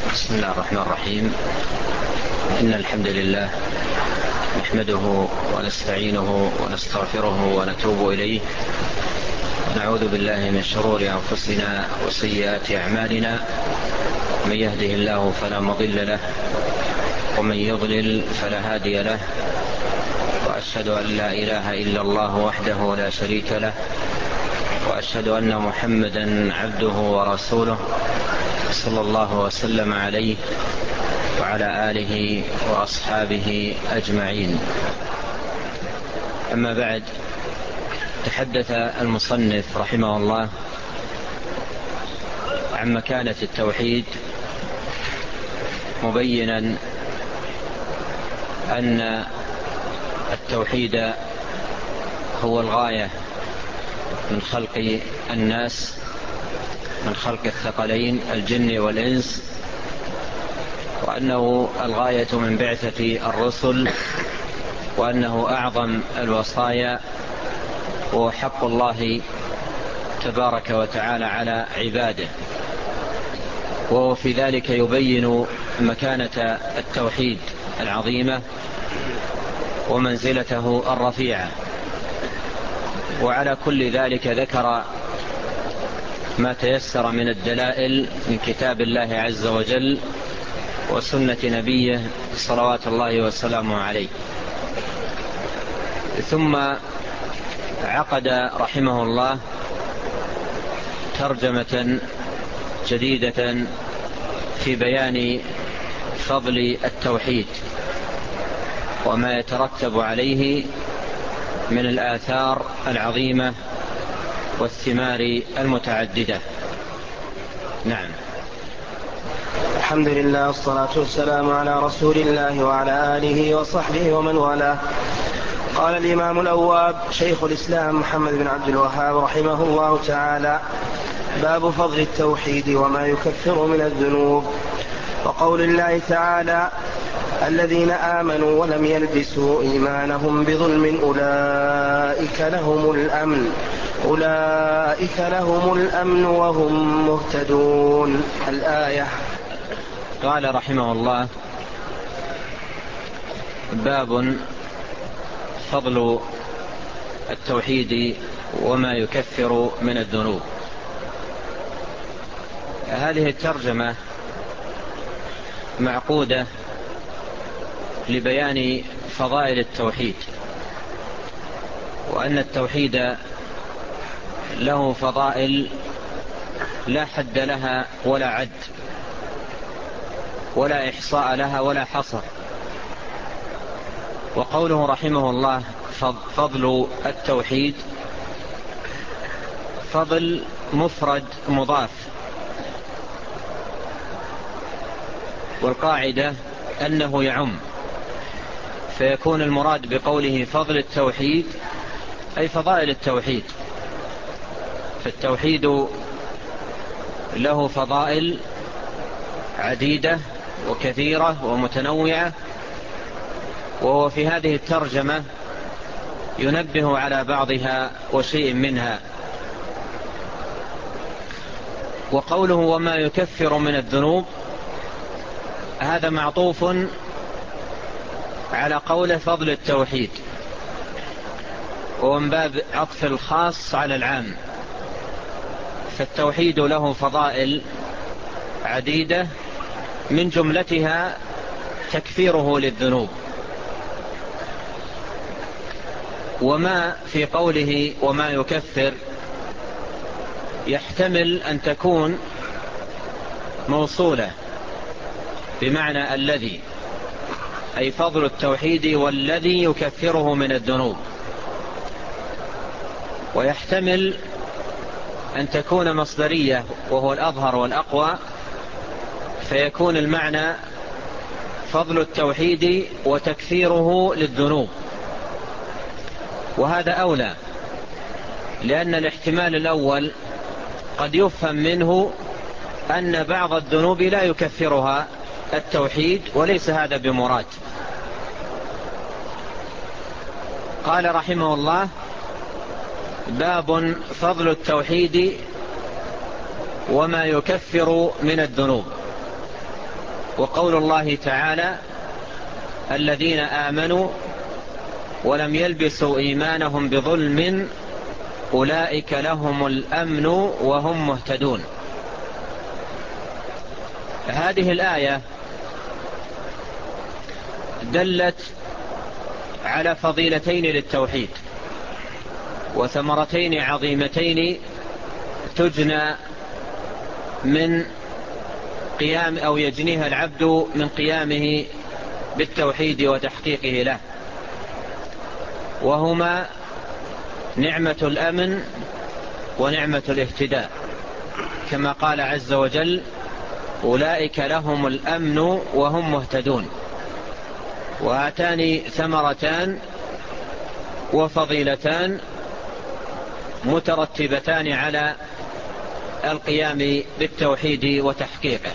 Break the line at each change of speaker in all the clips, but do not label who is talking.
بسم الله الرحمن الرحيم. إن الحمد لله نحمده ونستعينه ونستغفره ونتوب إليه، نعوذ بالله من شرور أنفسنا وسيئات أعمالنا، من يهده الله فلا مضل له ومن يضلل فلا هادي له، وأشهد أن لا إله إلا الله وحده لا شريك له، وأشهد أن محمدا عبده ورسوله صلى الله وسلم عليه وعلى آله وأصحابه أجمعين. أما بعد، تحدث المصنف رحمه الله عن مكانة التوحيد، مبينا أن التوحيد هو الغاية من خلق الناس، من خلق الثقلين الجن والإنس، وأنه الغاية من بعثة الرسل، وأنه أعظم الوصايا، وهو حق الله تبارك وتعالى على عباده، وهو في ذلك يبين مكانة التوحيد العظيمة ومنزلته الرفيعة. وعلى كل ذلك ذكر ما تيسر من الدلائل من كتاب الله عز وجل وسنة نبيه صلوات الله وسلامه عليه. ثم عقد رحمه الله ترجمة جديدة في بيان فضل التوحيد وما يترتب عليه من الآثار العظيمة والثمار المتعددة. نعم.
الحمد لله والصلاة والسلام على رسول الله وعلى آله وصحبه ومن والاه. قال الإمام الأواب شيخ الإسلام محمد بن عبد الوهاب رحمه الله تعالى: باب فضل التوحيد وما يكفر من الذنوب. وقول الله تعالى: الذين آمنوا ولم يلبسوا إيمانهم بظلم أولئك لهم الأمن وهم مهتدون. الآية.
قال رحمه الله: باب فضل التوحيد وما يكفر من الذنوب. هذه الترجمة معقودة لبيان فضائل التوحيد، وأن التوحيد له فضائل لا حد لها ولا عد ولا إحصاء لها ولا حصر. وقوله رحمه الله فضل التوحيد، فضل مفرد مضاف، والقاعدة أنه يعم، فيكون المراد بقوله فضل التوحيد أي فضائل التوحيد. فالتوحيد له فضائل عديدة وكثيرة ومتنوعة، وهو في هذه الترجمة ينبه على بعضها وشيء منها. وقوله وما يكفر من الذنوب، هذا معطوف على قول فضل التوحيد، ومن باب عطف الخاص على العام. فالتوحيد له فضائل عديدة، من جملتها تكفيره للذنوب. وما في قوله وما يكفر يحتمل أن تكون موصولة بمعنى الذي، أي فضل التوحيد والذي يكفره من الذنوب. ويحتمل أن تكون مصدرية، وهو الأظهر والأقوى، فيكون المعنى فضل التوحيد وتكفيره للذنوب. وهذا أولى، لأن الاحتمال الأول قد يفهم منه أن بعض الذنوب لا يكفرها التوحيد، وليس هذا بمراد. قال رحمه الله: باب فضل التوحيد وما يكفر من الذنوب. وقول الله تعالى: الذين آمنوا ولم يلبسوا إيمانهم بظلم أولئك لهم الأمن وهم مهتدون. هذه الآية دلت على فضيلتين للتوحيد وثمرتين عظيمتين تجنى من قيام أو يجنيها العبد من قيامه بالتوحيد وتحقيقه له، وهما نعمة الأمن ونعمة الاهتداء، كما قال عز وجل: أولئك لهم الأمن وهم مهتدون. وهاتان ثمرتان وفضيلتان مترتبتان على القيام بالتوحيد وتحقيقه.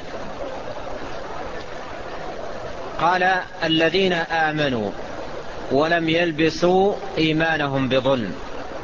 قال: الذين آمنوا ولم يلبسوا إيمانهم بظلم.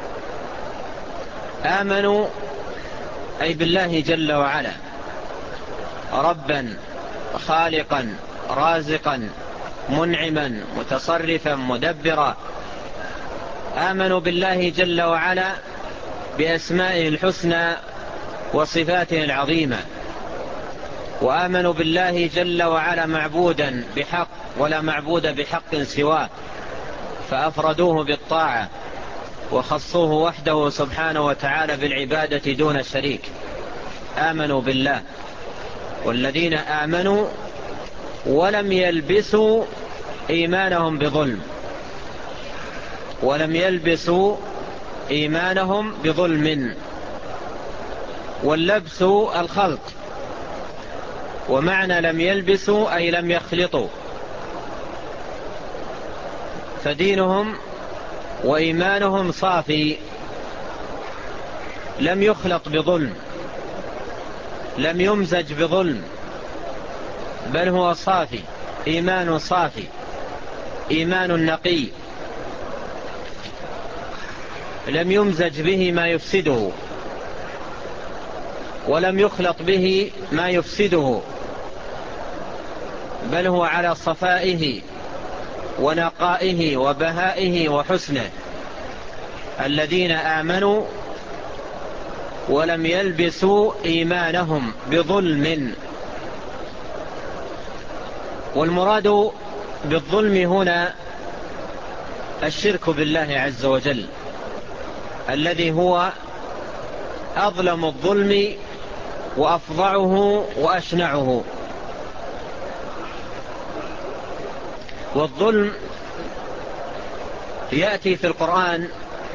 آمنوا أي بالله جل وعلا، ربا خالقا رازقا منعما متصرفا مدبرا. آمنوا بالله جل وعلا بأسمائه الحسنى وصفاته العظيمة، وآمنوا بالله جل وعلا معبودا بحق ولا معبود بحق سواه، فأفردوه بالطاعة وخصوه وحده سبحانه وتعالى بالعبادة دون شريك. آمنوا بالله. والذين آمنوا ولم يلبسوا إيمانهم بظلم، ولم يلبسوا إيمانهم بظلم. واللبس الخلط، ومعنى لم يلبسوا أي لم يخلطوا، فدينهم وإيمانهم صافي، لم يخلط بظلم، لم يمزج بظلم، بل هو صافي، إيمان صافي، إيمان نقي، لم يمزج به ما يفسده، ولم يخلط به ما يفسده، بل هو على صفائه ونقائه وبهائه وحسنه. الذين آمنوا ولم يلبسوا إيمانهم بظلم. والمراد بالظلم هنا الشرك بالله عز وجل، الذي هو أظلم الظلم وأفظعه وأشنعه. والظلم يأتي في القرآن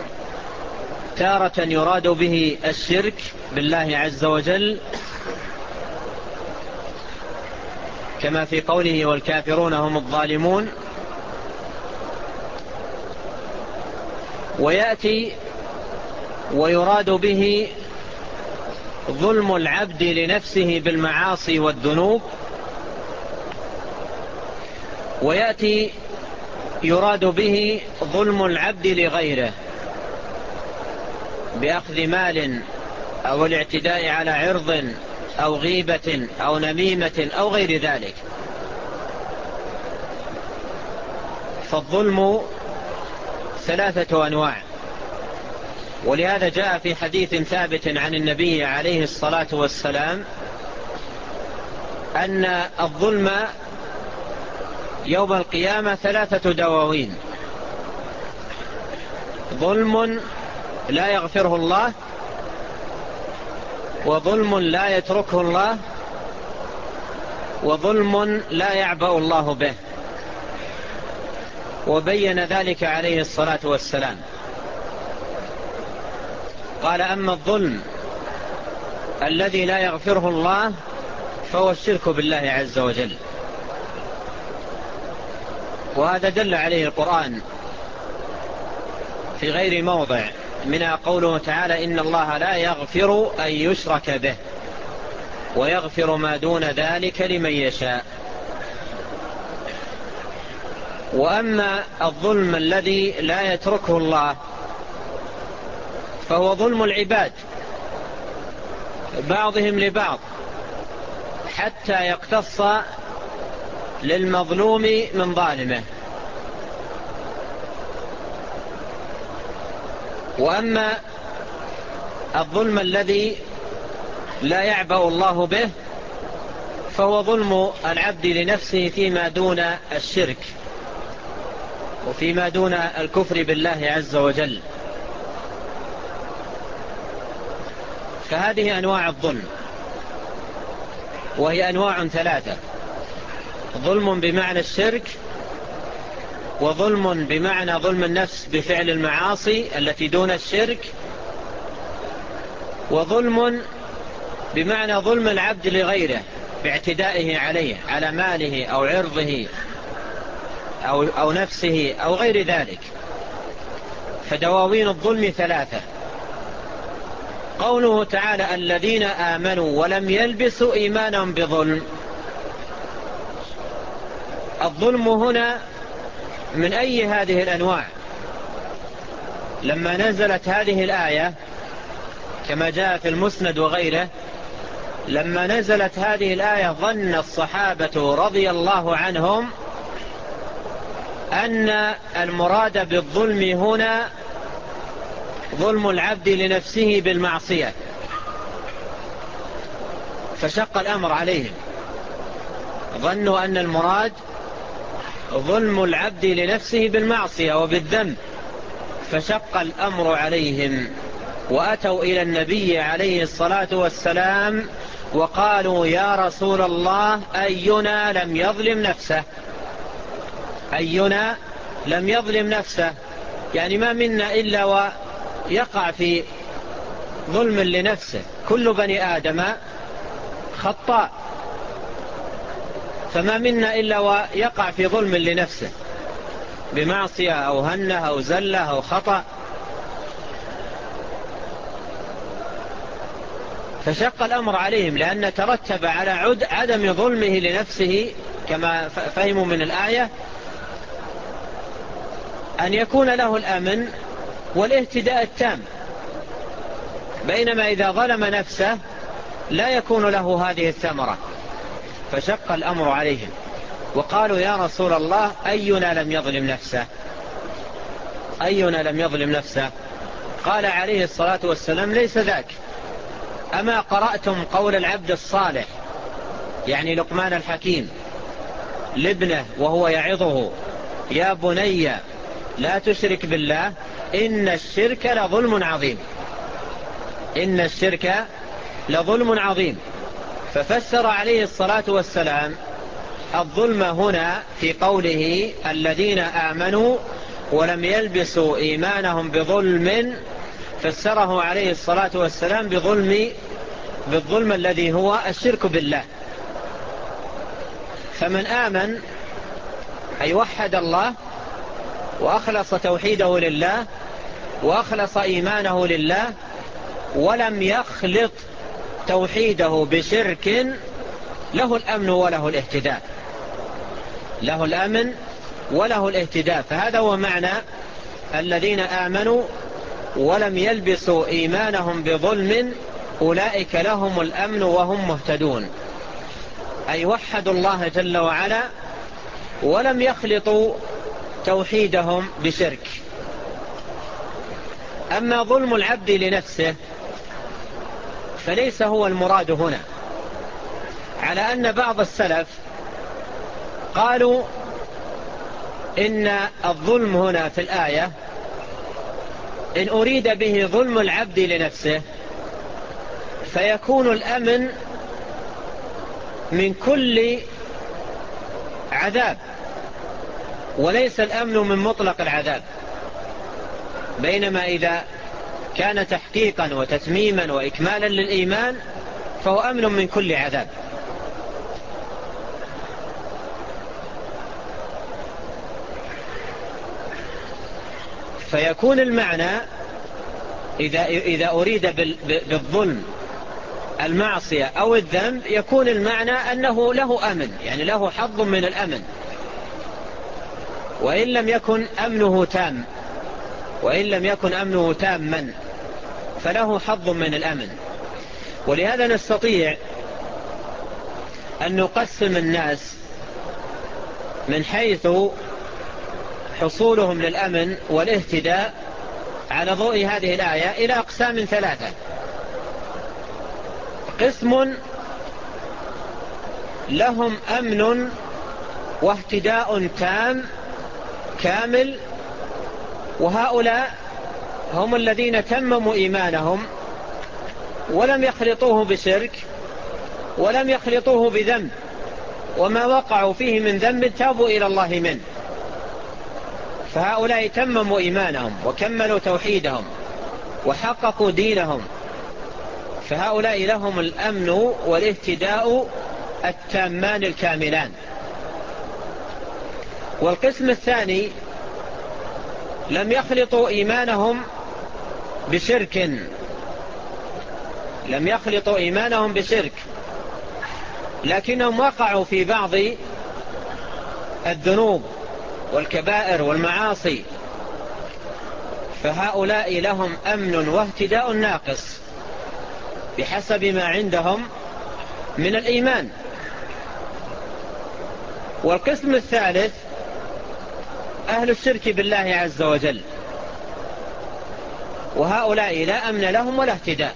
تارة يراد به الشرك بالله عز وجل، كما في قوله: والكافرون هم الظالمون. ويأتي ويراد به ظلم العبد لنفسه بالمعاصي والذنوب. ويأتي يراد به ظلم العبد لغيره بأخذ مال أو الاعتداء على عرض أو غيبة أو نميمة أو غير ذلك. فالظلم ثلاثة أنواع، ولهذا جاء في حديث ثابت عن النبي عليه الصلاة والسلام أن الظلم يوم القيامة ثلاثة دواوين: ظلم لا يغفره الله، وظلم لا يتركه الله، وظلم لا يعبأ الله به. وبين ذلك عليه الصلاة والسلام. قال: أما الظلم الذي لا يغفره الله فهو الشرك بالله عز وجل. وهذا دل عليه القرآن في غير موضع، منها قوله تعالى: إن الله لا يغفر أن يشرك به ويغفر ما دون ذلك لمن يشاء. وأما الظلم الذي لا يتركه الله فهو ظلم العباد بعضهم لبعض، حتى يقتص للمظلوم من ظالمه. وأما الظلم الذي لا يعبأ الله به فهو ظلم العبد لنفسه فيما دون الشرك وفيما دون الكفر بالله عز وجل. فهذه أنواع الظلم، وهي أنواع ثلاثة: ظلم بمعنى الشرك، وظلم بمعنى ظلم النفس بفعل المعاصي التي دون الشرك، وظلم بمعنى ظلم العبد لغيره باعتدائه عليه على ماله أو عرضه أو نفسه أو غير ذلك. فدواوين الظلم ثلاثة. قوله تعالى: الذين آمنوا ولم يلبسوا إيمانهم بظلم. الظلم هنا من أي هذه الأنواع؟ لما نزلت هذه الآية كما جاء في المسند وغيره، لما نزلت هذه الآية ظن الصحابة رضي الله عنهم أن المراد بالظلم هنا ظلم العبد لنفسه بالمعصية، فشق الأمر عليهم. ظنوا أن المراد ظلم العبد لنفسه بالمعصية وبالذنب، فشق الأمر عليهم، وأتوا إلى النبي عليه الصلاة والسلام وقالوا: يا رسول الله، أينا لم يظلم نفسه؟ أينا لم يظلم نفسه، يعني ما منا إلا ويقع في ظلم لنفسه، كل بني آدم خطاء، فما منا إلا ويقع في ظلم لنفسه بمعصية أو هنة أو زلة أو خطأ. فشق الأمر عليهم، لأن ترتب على عدم ظلمه لنفسه كما فهموا من الآية أن يكون له الأمن والاهتداء التام، بينما إذا ظلم نفسه لا يكون له هذه الثمرة. فشق الأمر عليهم وقالوا: يا رسول الله، أينا لم يظلم نفسه؟ أينا لم يظلم نفسه؟ قال عليه الصلاة والسلام: ليس ذاك. أما قرأتم قول العبد الصالح، يعني لقمان الحكيم، لابنه وهو يعظه: يا بني لا تشرك بالله إن الشرك لظلم عظيم. إن الشرك لظلم عظيم. ففسر عليه الصلاة والسلام الظلم هنا في قوله: الذين آمنوا ولم يلبسوا إيمانهم بظلم، فسره عليه الصلاة والسلام بالظلم الذي هو الشرك بالله. فمن آمن أي وحد الله وأخلص توحيده لله وأخلص إيمانه لله ولم يخلط توحيده بشرك، له الأمن وله الاهتداء. له الأمن وله الاهتداء. فهذا هو معنى الذين آمنوا ولم يلبسوا إيمانهم بظلم أولئك لهم الأمن وهم مهتدون، أي وحدوا الله جل وعلا ولم يخلطوا توحيدهم بشرك. أما ظلم العبد لنفسه فليس هو المراد هنا، على أن بعض السلف قالوا إن الظلم هنا في الآية إن أريد به ظلم العبد لنفسه فيكون الأمن من كل عذاب، وليس الأمن من مطلق العذاب. بينما إذا كان تحقيقا وتتميما وإكمالا للإيمان فهو أمن من كل عذاب. فيكون المعنى إذا أريد بالظلم المعصية أو الذنب، يكون المعنى أنه له أمن، يعني له حظ من الأمن، وإن لم يكن أمنه تاما فله حظ من الأمن. ولهذا نستطيع أن نقسم الناس من حيث حصولهم للأمن والاهتداء على ضوء هذه الآية إلى أقسام ثلاثة. قسم لهم أمن واهتداء تام كامل، وهؤلاء هم الذين تمموا إيمانهم ولم يخلطوه بشرك ولم يخلطوه بذنب، وما وقعوا فيه من ذنب تابوا إلى الله منه، فهؤلاء تمموا إيمانهم وكملوا توحيدهم وحققوا دينهم، فهؤلاء لهم الأمن والاهتداء التامان الكاملان. والقسم الثاني لم يخلطوا إيمانهم بشرك، لم يخلطوا إيمانهم بشرك، لكنهم وقعوا في بعض الذنوب والكبائر والمعاصي، فهؤلاء لهم أمن واهتداء ناقص بحسب ما عندهم من الإيمان. والقسم الثالث أهل الشرك بالله عز وجل، وهؤلاء لا أمن لهم ولا اهتداء.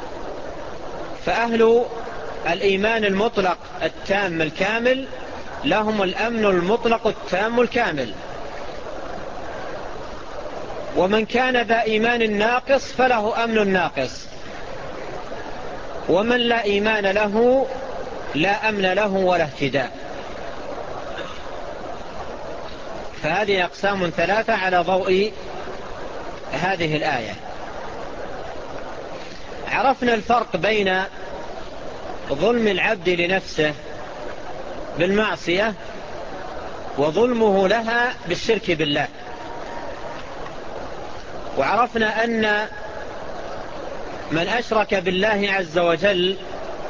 فأهل الإيمان المطلق التام الكامل لهم الأمن المطلق التام الكامل، ومن كان ذا إيمان ناقص فله أمن ناقص، ومن لا إيمان له لا أمن له ولا اهتداء. فهذه أقسام ثلاثة على ضوء هذه الآية. عرفنا الفرق بين ظلم العبد لنفسه بالمعصية وظلمه لها بالشرك بالله، وعرفنا أن من أشرك بالله عز وجل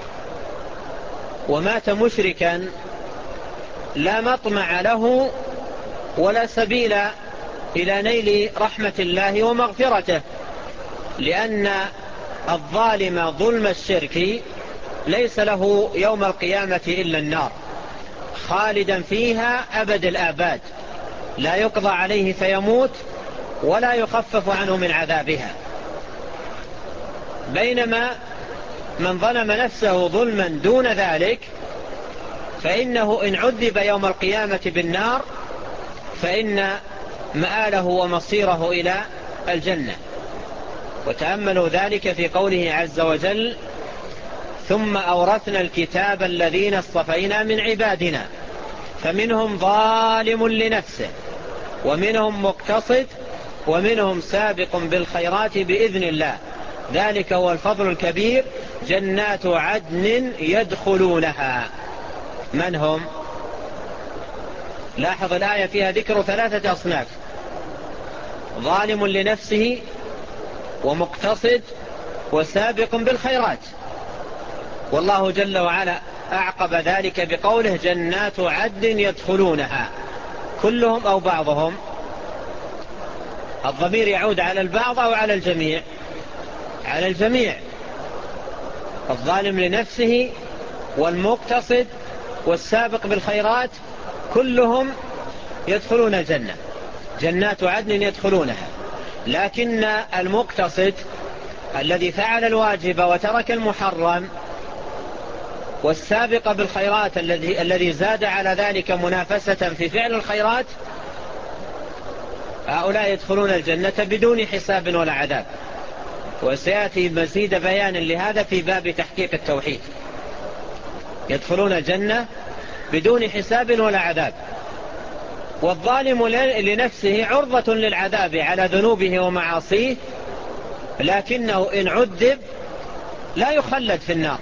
ومات مشركا لا مطمع له ولا سبيل إلى نيل رحمة الله ومغفرته، لأن الظالم ظلم الشرك ليس له يوم القيامة إلا النار خالدا فيها أبد الآباد، لا يقضى عليه فيموت ولا يخفف عنه من عذابها. بينما من ظلم نفسه ظلما دون ذلك فإنه إن عذب يوم القيامة بالنار فإن مآله ومصيره إلى الجنة. وتأملوا ذلك في قوله عز وجل: ثم أورثنا الكتاب الذين اصطفينا من عبادنا فمنهم ظالم لنفسه ومنهم مقتصد ومنهم سابق بالخيرات بإذن الله ذلك هو الفضل الكبير جنات عدن يدخلونها. من هم؟ لاحظ الآية فيها ذكر ثلاثة أصناف: ظالم لنفسه ومقتصد وسابق بالخيرات. والله جل وعلا أعقب ذلك بقوله: جنات عدن يدخلونها. كلهم أو بعضهم؟ الضمير يعود على البعض أو على الجميع؟ على الجميع. الظالم لنفسه والمقتصد والسابق بالخيرات كلهم يدخلون الجنة، جنات عدن يدخلونها. لكن المقتصد الذي فعل الواجب وترك المحرم والسابق بالخيرات الذي زاد على ذلك منافسة في فعل الخيرات، هؤلاء يدخلون الجنة بدون حساب ولا عذاب. وسيأتي مزيد بيان لهذا في باب تحقيق التوحيد. يدخلون الجنة بدون حساب ولا عذاب. والظالم لنفسه عرضة للعذاب على ذنوبه ومعاصيه، لكنه إن عذب لا يخلد في النار،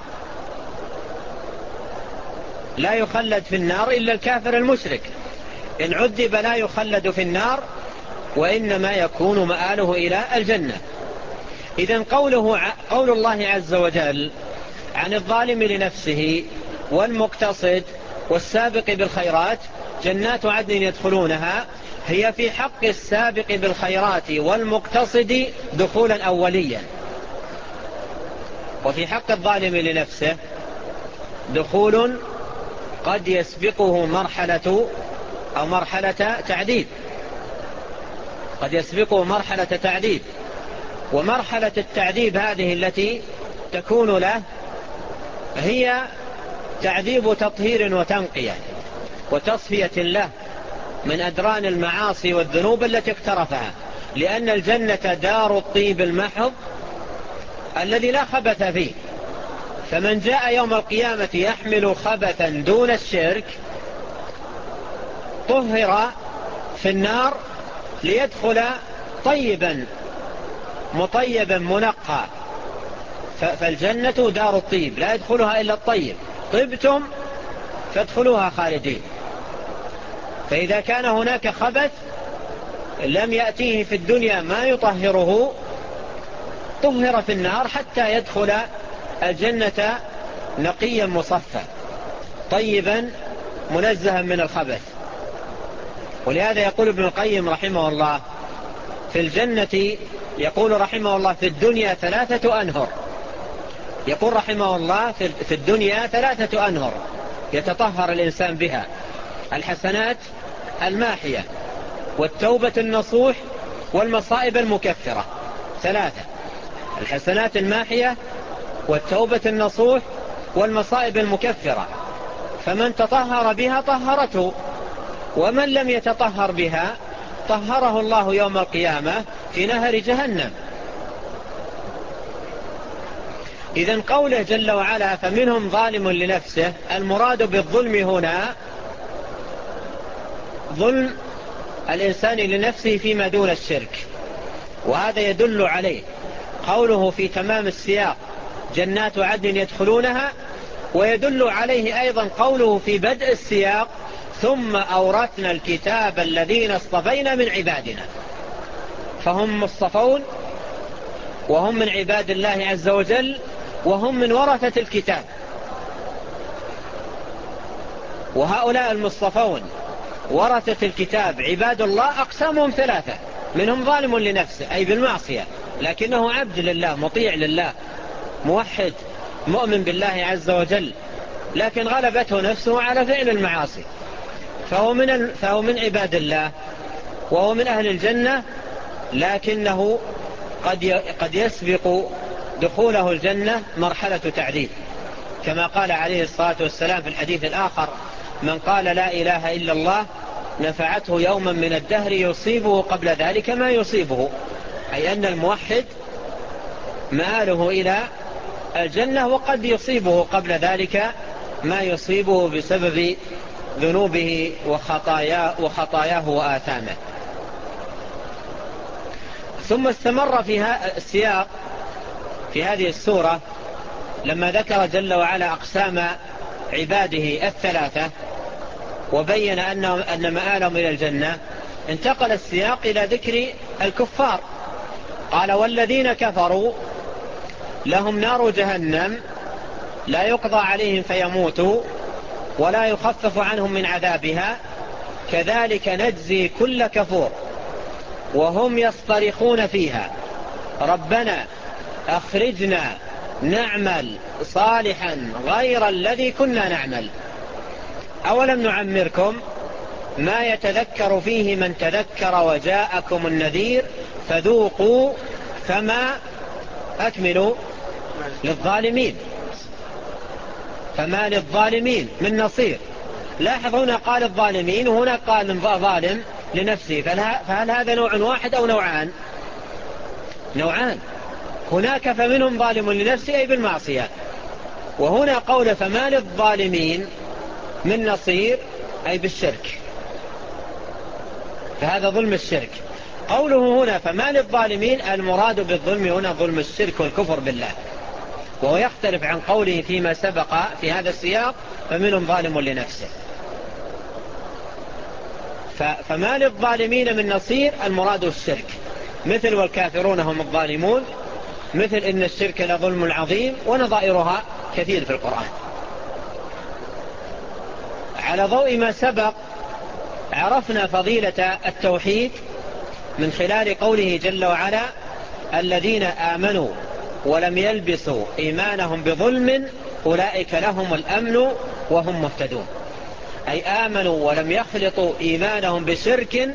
لا يخلد في النار إلا الكافر المشرك. إن عذب لا يخلد في النار وإنما يكون مآله إلى الجنة. إذن قول الله عز وجل عن الظالم لنفسه والمقتصد والسابق بالخيرات جنات عدن يدخلونها، هي في حق السابق بالخيرات والمقتصد دخولا أوليا، وفي حق الظالم لنفسه دخول قد يسبقه مرحلة أو مرحلة تعذيب، قد يسبقه مرحلة تعذيب. ومرحلة التعذيب هذه التي تكون له هي تعذيب تطهير وتنقية وتصفية له من أدران المعاصي والذنوب التي اقترفها، لأن الجنة دار الطيب المحض الذي لا خبث فيه. فمن جاء يوم القيامة يحمل خبثا دون الشرك طهر في النار ليدخل طيبا مطيبا منقى. فالجنة دار الطيب لا يدخلها إلا الطيب، طبتم فادخلوها خالدين. فإذا كان هناك خبث لم يأتيه في الدنيا ما يطهره طهر في النار حتى يدخل الجنة نقيا مصفى طيبا منزها من الخبث. ولهذا يقول ابن القيم رحمه الله في الجنة، يقول رحمه الله في الدنيا 3 أنهر. يقول رحمه الله في الدنيا 3 أنهر يتطهر الإنسان بها: الحسنات الماحية، والتوبة النصوح، والمصائب المكفرة. 3: الحسنات الماحية، والتوبة النصوح، والمصائب المكفرة. فمن تطهر بها طهرته، ومن لم يتطهر بها طهره الله يوم القيامة في نهر جهنم. إذن قوله جل وعلا فمنهم ظالم لنفسه، المراد بالظلم هنا ظلم الإنسان لنفسه فيما دون الشرك. وهذا يدل عليه قوله في تمام السياق جنات عدن يدخلونها، ويدل عليه أيضا قوله في بدء السياق ثم أورثنا الكتاب الذين اصطفينا من عبادنا. فهم مصطفون وهم من عباد الله عز وجل وهم من ورثة الكتاب. وهؤلاء المصطفون ورثة الكتاب عباد الله أقسامهم 3: منهم ظالم لنفسه أي بالمعصية لكنه عبد لله مطيع لله موحد مؤمن بالله عز وجل، لكن غلبته نفسه على فعل المعاصي، فهو من عباد الله وهو من أهل الجنة، لكنه قد يسبق دخوله الجنة مرحلة تعذيب، كما قال عليه الصلاة والسلام في الحديث الآخر: من قال لا إله إلا الله نفعته يوما من الدهر يصيبه قبل ذلك ما يصيبه، أي أن الموحد مآله إلى الجنة، وقد يصيبه قبل ذلك ما يصيبه بسبب ذنوبه وخطاياه وآثامه. ثم استمر في السياق في هذه السورة لما ذكر جل وعلا أقسام عباده 3 وبين أن مآلهم إلى الجنة، انتقل السياق إلى ذكر الكفار. قال: والذين كفروا لهم نار جهنم لا يقضى عليهم فيموتوا ولا يخفف عنهم من عذابها كذلك نجزي كل كفور وهم يصطرخون فيها ربنا أخرجنا نعمل صالحا غير الذي كنا نعمل أولم نعمركم ما يتذكر فيه من تذكر وجاءكم النذير فذوقوا فما أكملوا للظالمين فما للظالمين من نصير. لاحظ هنا قال الظالمين وهنا قال ظالم لنفسه، فهل هذا نوع واحد أو نوعان؟ نوعان. هناك فمنهم ظالم لنفسه أي بالمعصية، وهنا قول فما للظالمين من نصير أي بالشرك، فهذا ظلم الشرك. قوله هنا فما للظالمين المراد بالظلم هنا ظلم الشرك والكفر بالله، وهو يختلف عن قوله فيما سبق في هذا السياق فمنهم ظالم لنفسه. فما للظالمين من نصير المراد الشرك، مثل والكافرون هم الظالمون، مثل إن الشرك لظلم عظيم، ونظائرها كثير في القرآن. على ضوء ما سبق عرفنا فضيلة التوحيد من خلال قوله جل وعلا الذين آمنوا ولم يلبسوا إيمانهم بظلم أولئك لهم الأمن وهم مهتدون. أي آمنوا ولم يخلطوا إيمانهم بشرك،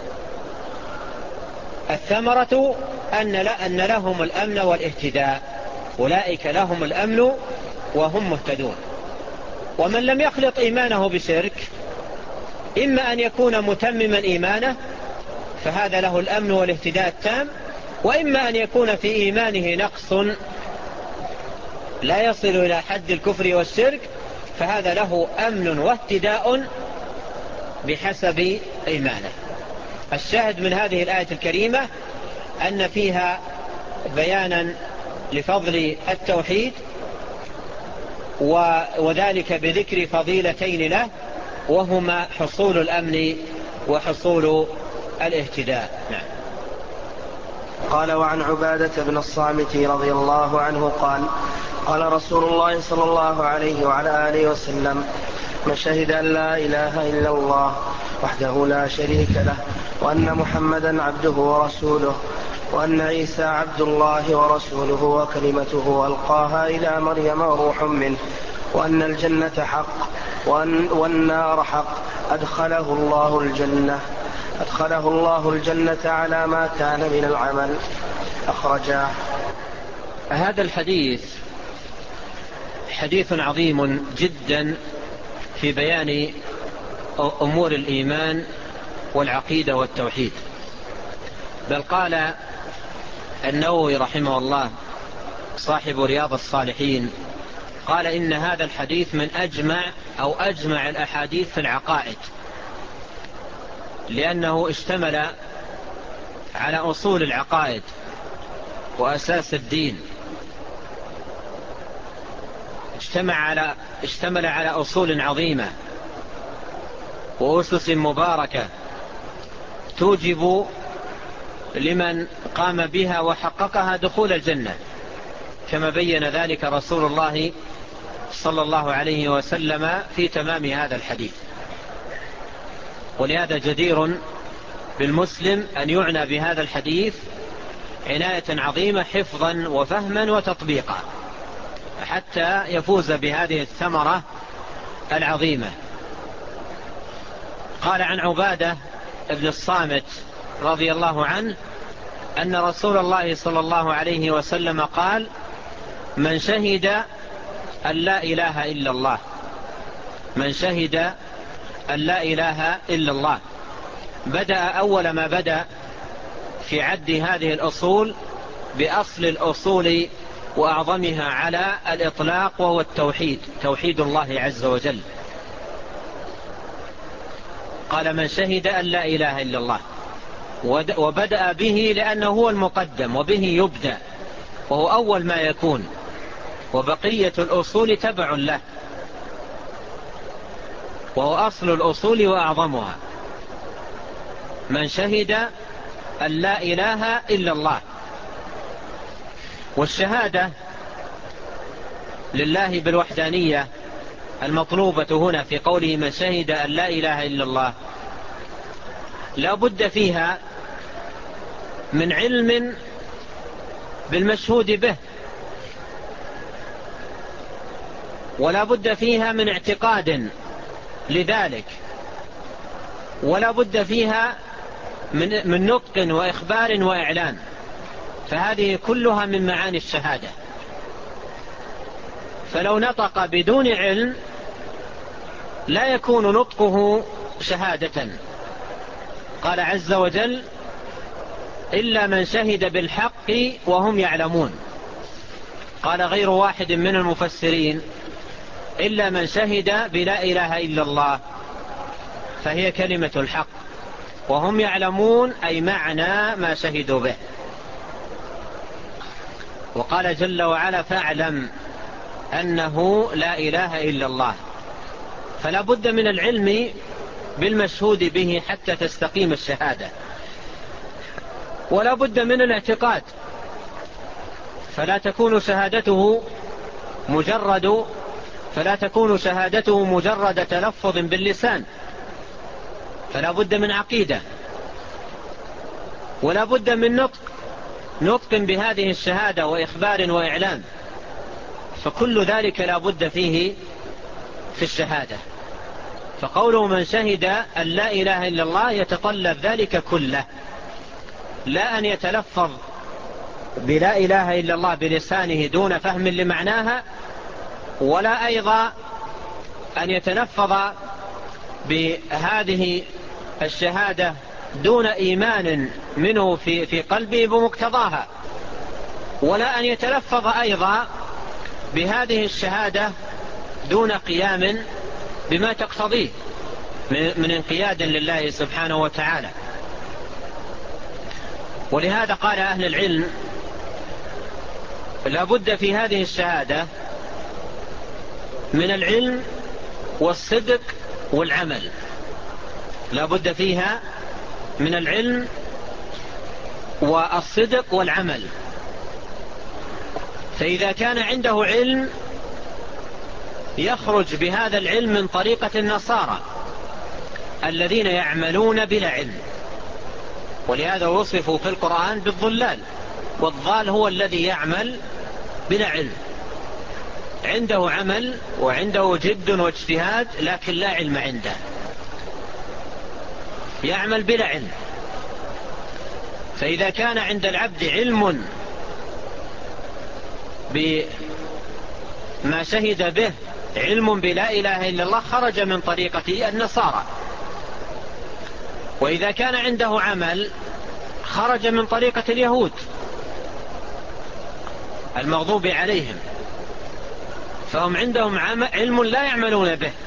الثمرة أن لهم الأمن والاهتداء، أولئك لهم الأمن وهم مهتدون. ومن لم يخلط إيمانه بشرك إما أن يكون متمما إيمانه فهذا له الأمن والاهتداء التام، وإما أن يكون في إيمانه نقص لا يصل إلى حد الكفر والشرك فهذا له أمن واهتداء بحسب إيمانه. الشاهد من هذه الآية الكريمة أن فيها بيانا لفضل التوحيد، وذلك بذكر فضيلتين له وهما حصول الأمن وحصول الاهتداء. نعم.
قال: وعن عبادة بن الصامت رضي الله عنه قال: قال رسول الله صلى الله عليه وعلى آله وسلم: من شهد أن لا إله إلا الله وحده لا شريك له وأن محمدا عبده ورسوله وأن عيسى عبد الله ورسوله وكلمته ألقاها إلى مريم وروح منه وأن الجنة حق والنار حق أدخله الله الجنة على ما كان من العمل. أخرجاه.
هذا الحديث حديث عظيم جدا في بيان أمور الإيمان والعقيدة والتوحيد. بل قال النووي رحمه الله صاحب رياض الصالحين قال إن هذا الحديث من أجمع الأحاديث في العقائد، لأنه اشتمل على أصول العقائد وأساس الدين، اشتمل على أصول عظيمة وأسس مباركة توجب لمن قام بها وحققها دخول الجنة، كما بين ذلك رسول الله صلى الله عليه وسلم في تمام هذا الحديث. ولهذا جدير بالمسلم أن يعنى بهذا الحديث عناية عظيمة حفظا وفهما وتطبيقا حتى يفوز بهذه الثمرة العظيمة. قال عن عبادة بن الصامت رضي الله عنه أن رسول الله صلى الله عليه وسلم قال: من شهد أن لا إله إلا الله، من شهد أن لا إله إلا الله. بدأ أول ما بدأ في عد هذه الأصول بأصل الأصول وأعظمها على الإطلاق، وهو التوحيد، توحيد الله عز وجل. قال: من شهد أن لا إله إلا الله، وبدأ به لأنه هو المقدم وبه يبدأ وهو أول ما يكون، وبقية الأصول تبع له، وهو أصل الأصول وأعظمها. من شهد أن لا إله إلا الله. والشهادة لله بالوحدانية المطلوبة هنا في قوله من شهد أن لا إله إلا الله لا بد فيها من علم بالمشهود به، ولا بد فيها من اعتقاد لذلك، ولا بد فيها من نطق وإخبار وإعلان، فهذه كلها من معاني الشهادة. فلو نطق بدون علم لا يكون نطقه شهادة. قال عز وجل: إلا من شهد بالحق وهم يعلمون. قال غير واحد من المفسرين: إلا من شهد بلا إله إلا الله، فهي كلمة الحق، وهم يعلمون أي معنى ما شهدوا به. وقال جل وعلا: فاعلم أنه لا إله إلا الله. فلا بد من العلم بالمشهود به حتى تستقيم الشهادة، ولا بد من الاعتقاد، فلا تكون شهادته مجرد تلفظ باللسان، فلا بد من عقيدة، ولا بد من نطق بهذه الشهادة وإخبار وإعلام، فكل ذلك لا بد فيه في الشهادة. فقوله من شهد أن لا إله إلا الله يتطلب ذلك كله، لا أن يتلفظ بلا إله إلا الله بلسانه دون فهم لمعناها، ولا أيضا أن يتلفظ بهذه الشهادة دون إيمان منه في قلبه بمقتضاها، ولا أن يتلفظ أيضا بهذه الشهادة دون قيام بما تقتضيه من انقياد لله سبحانه وتعالى. ولهذا قال أهل العلم لا بد في هذه الشهادة من العلم والصدق والعمل، لا بد فيها من العلم والصدق والعمل. فإذا كان عنده علم يخرج بهذا العلم من طريقة النصارى الذين يعملون بلا علم، ولهذا وصفوا في القرآن بالضلال، والضال هو الذي يعمل بلا علم، عنده عمل وعنده جد واجتهاد لكن لا علم عنده، يعمل بلا علم. فإذا كان عند العبد علم بما شهد به، علم بلا إله إلا الله، خرج من طريقة النصارى. وإذا كان عنده عمل خرج من طريقة اليهود المغضوب عليهم، فهم عندهم علم لا يعملون به.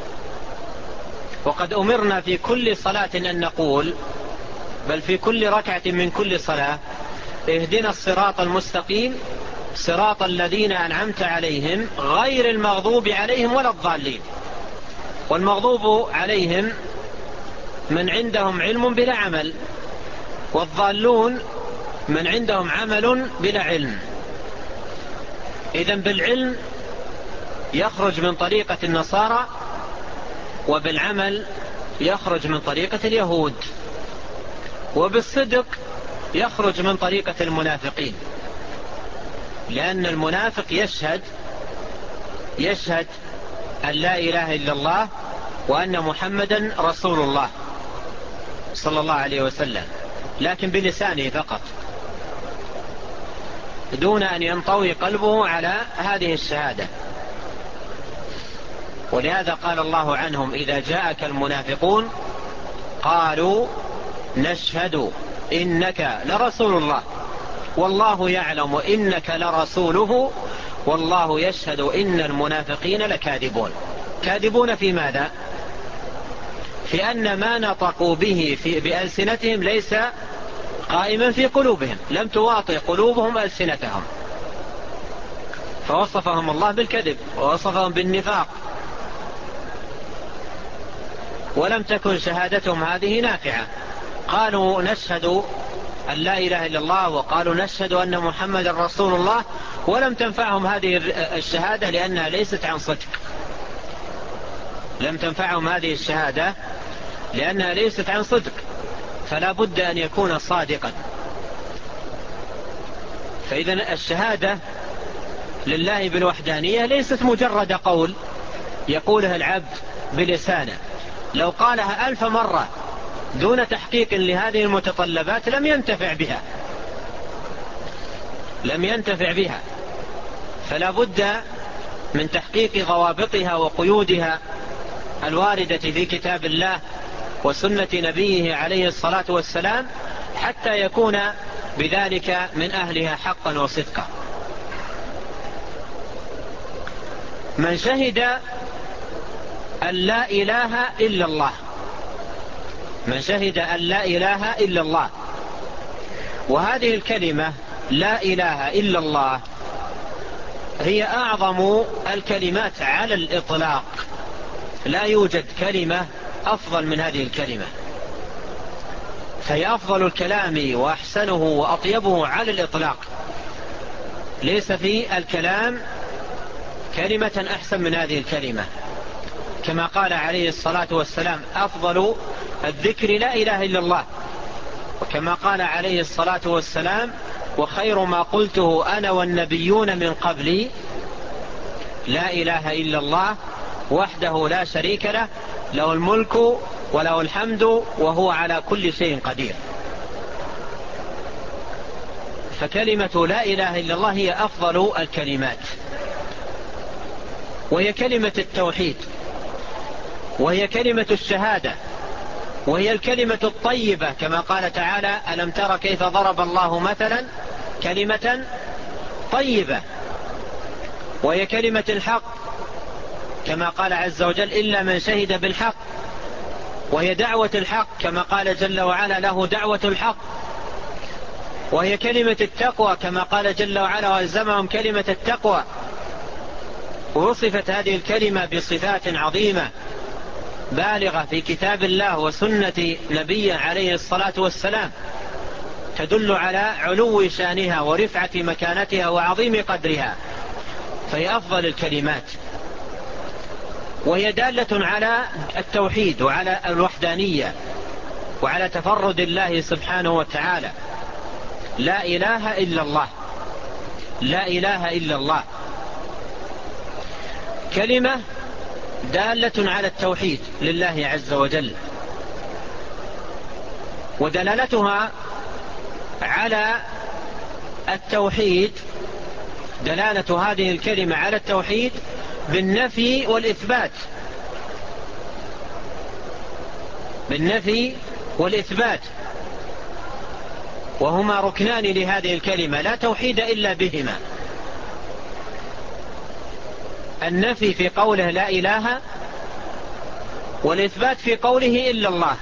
وقد أمرنا في كل صلاة أن نقول، بل في كل ركعة من كل صلاة: اهدنا الصراط المستقيم صراط الذين أنعمت عليهم غير المغضوب عليهم ولا الضالين. والمغضوب عليهم من عندهم علم بلا عمل، والضالون من عندهم عمل بلا علم. إذن بالعلم يخرج من طريقة النصارى، وبالعمل يخرج من طريقة اليهود، وبالصدق يخرج من طريقة المنافقين، لأن المنافق يشهد أن لا إله إلا الله وأن محمدا رسول الله صلى الله عليه وسلم، لكن بلسانه فقط دون أن ينطوي قلبه على هذه الشهادة. ولهذا قال الله عنهم: إذا جاءك المنافقون قالوا نشهد إنك لرسول الله والله يعلم إنك لرسوله والله يشهد إن المنافقين لكاذبون. كاذبون في ماذا؟ في أن ما نطقوا به بألسنتهم ليس قائما في قلوبهم، لم تواطئ قلوبهم ألسنتهم، فوصفهم الله بالكذب ووصفهم بالنفاق، ولم تكن شهادتهم هذه نافعة. قالوا نشهد أن لا إله إلا الله وقالوا نشهد أن محمد رسول الله، ولم تنفعهم هذه الشهادة لأنها ليست عن صدق، لم تنفعهم هذه الشهادة لأنها ليست عن صدق، فلا بد أن يكون صادقا. فإذا الشهادة لله بالوحدانية ليست مجرد قول يقولها العبد بلسانه، لو قالها 1000 مرة دون تحقيق لهذه المتطلبات لم ينتفع بها. فلا بد من تحقيق ضوابطها وقيودها الواردة في كتاب الله وسنة نبيه عليه الصلاة والسلام، حتى يكون بذلك من أهلها حقا وصدقا. من شهد أن لا إله إلا الله، من شهد أن لا إله إلا الله، وهذه الكلمة لا إله إلا الله هي أعظم الكلمات على الإطلاق، لا يوجد كلمة أفضل من هذه الكلمة، فهي أفضل الكلام وأحسنه وأطيبه على الإطلاق، ليس في الكلام كلمة أحسن من هذه الكلمة. كما قال عليه الصلاة والسلام: أفضل الذكر لا إله إلا الله. وكما قال عليه الصلاة والسلام: وخير ما قلته أنا والنبيون من قبلي لا إله إلا الله وحده لا شريك له له الملك وله الحمد وهو على كل شيء قدير. فكلمة لا إله إلا الله هي أفضل الكلمات، وهي كلمة التوحيد، وهي كلمة الشهادة، وهي الكلمة الطيبة، كما قال تعالى: ألم تر كيف ضرب الله مثلا كلمة طيبة. وهي كلمة الحق، كما قال عز وجل: إلا من شهد بالحق. وهي دعوة الحق، كما قال جل وعلا: له دعوة الحق. وهي كلمة التقوى، كما قال جل وعلا: وألزمهم كلمة التقوى. ووصفت هذه الكلمة بصفات عظيمة بالغة في كتاب الله وسنة نبيه عليه الصلاة والسلام، تدل على علو شانها ورفعة مكانتها وعظيم قدرها، فهي أفضل الكلمات. وهي دالة على التوحيد وعلى الوحدانية وعلى تفرد الله سبحانه وتعالى. لا إله إلا الله، لا إله إلا الله، كلمة دالة على التوحيد لله عز وجل، ودلالتها على التوحيد، دلالة هذه الكلمة على التوحيد بالنفي والإثبات، بالنفي والإثبات، وهما ركنان لهذه الكلمة لا توحيد إلا بهما. النفي في قوله لا إله، والإثبات في قوله إلا الله.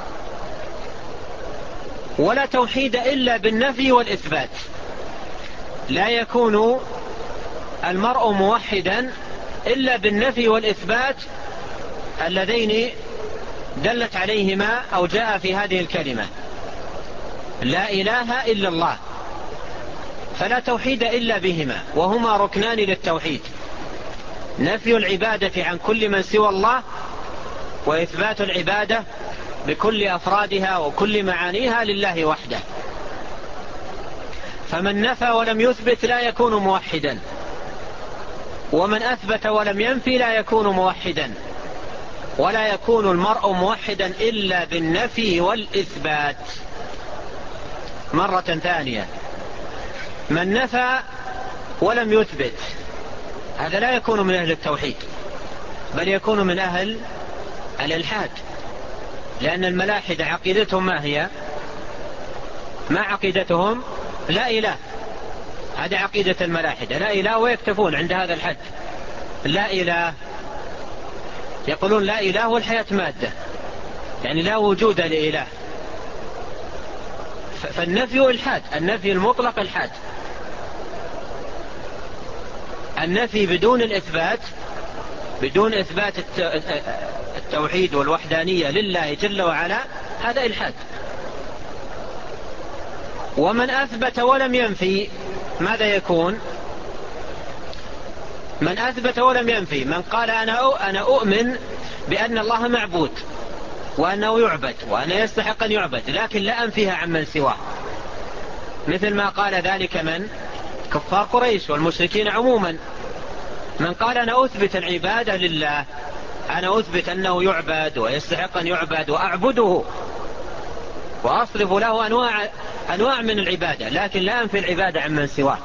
ولا توحيد إلا بالنفي والإثبات. لا يكون المرء موحدا إلا بالنفي والإثبات اللذين دلت عليهما أو جاء في هذه الكلمة لا إله إلا الله. فلا توحيد إلا بهما، وهما ركنان للتوحيد: نفي العبادة عن كل من سوى الله، وإثبات العبادة بكل أفرادها وكل معانيها لله وحده. فمن نفى ولم يثبت لا يكون موحدا، ومن أثبت ولم ينفي لا يكون موحدا. ولا يكون المرء موحدا إلا بالنفي والإثبات. مرة ثانية: من نفى ولم يثبت هذا لا يكون من أهل التوحيد، بل يكون من أهل الإلحاد، لأن الملاحدة عقيدتهم ما هي؟ ما عقيدتهم؟ لا إله. هذه عقيدة الملاحدة، لا إله، ويكتفون عند هذا الحد. لا إله، يقولون لا إله والحياة مادة، يعني لا وجود لإله. فالنفي إلحاد، النفي المطلق إلحاد. النفي بدون الإثبات، بدون إثبات التوحيد والوحدانية لله جل وعلا، هذا إلحاد. ومن أثبت ولم ينفي ماذا يكون؟ من أثبت ولم ينفي، من قال أنا أؤمن بأن الله معبود وأنه يعبد وأنه يستحق أن يعبد، لكن لا أنفيها عمن سواه، مثل ما قال ذلك من كفار قريش والمشركين عموما. من قال أنا أثبت العبادة لله، أنا أثبت أنه يعبد ويستحق أن يعبد وأعبده وأصرف له أنواع من العبادة، لكن لا أنفي العبادة عمن سواه،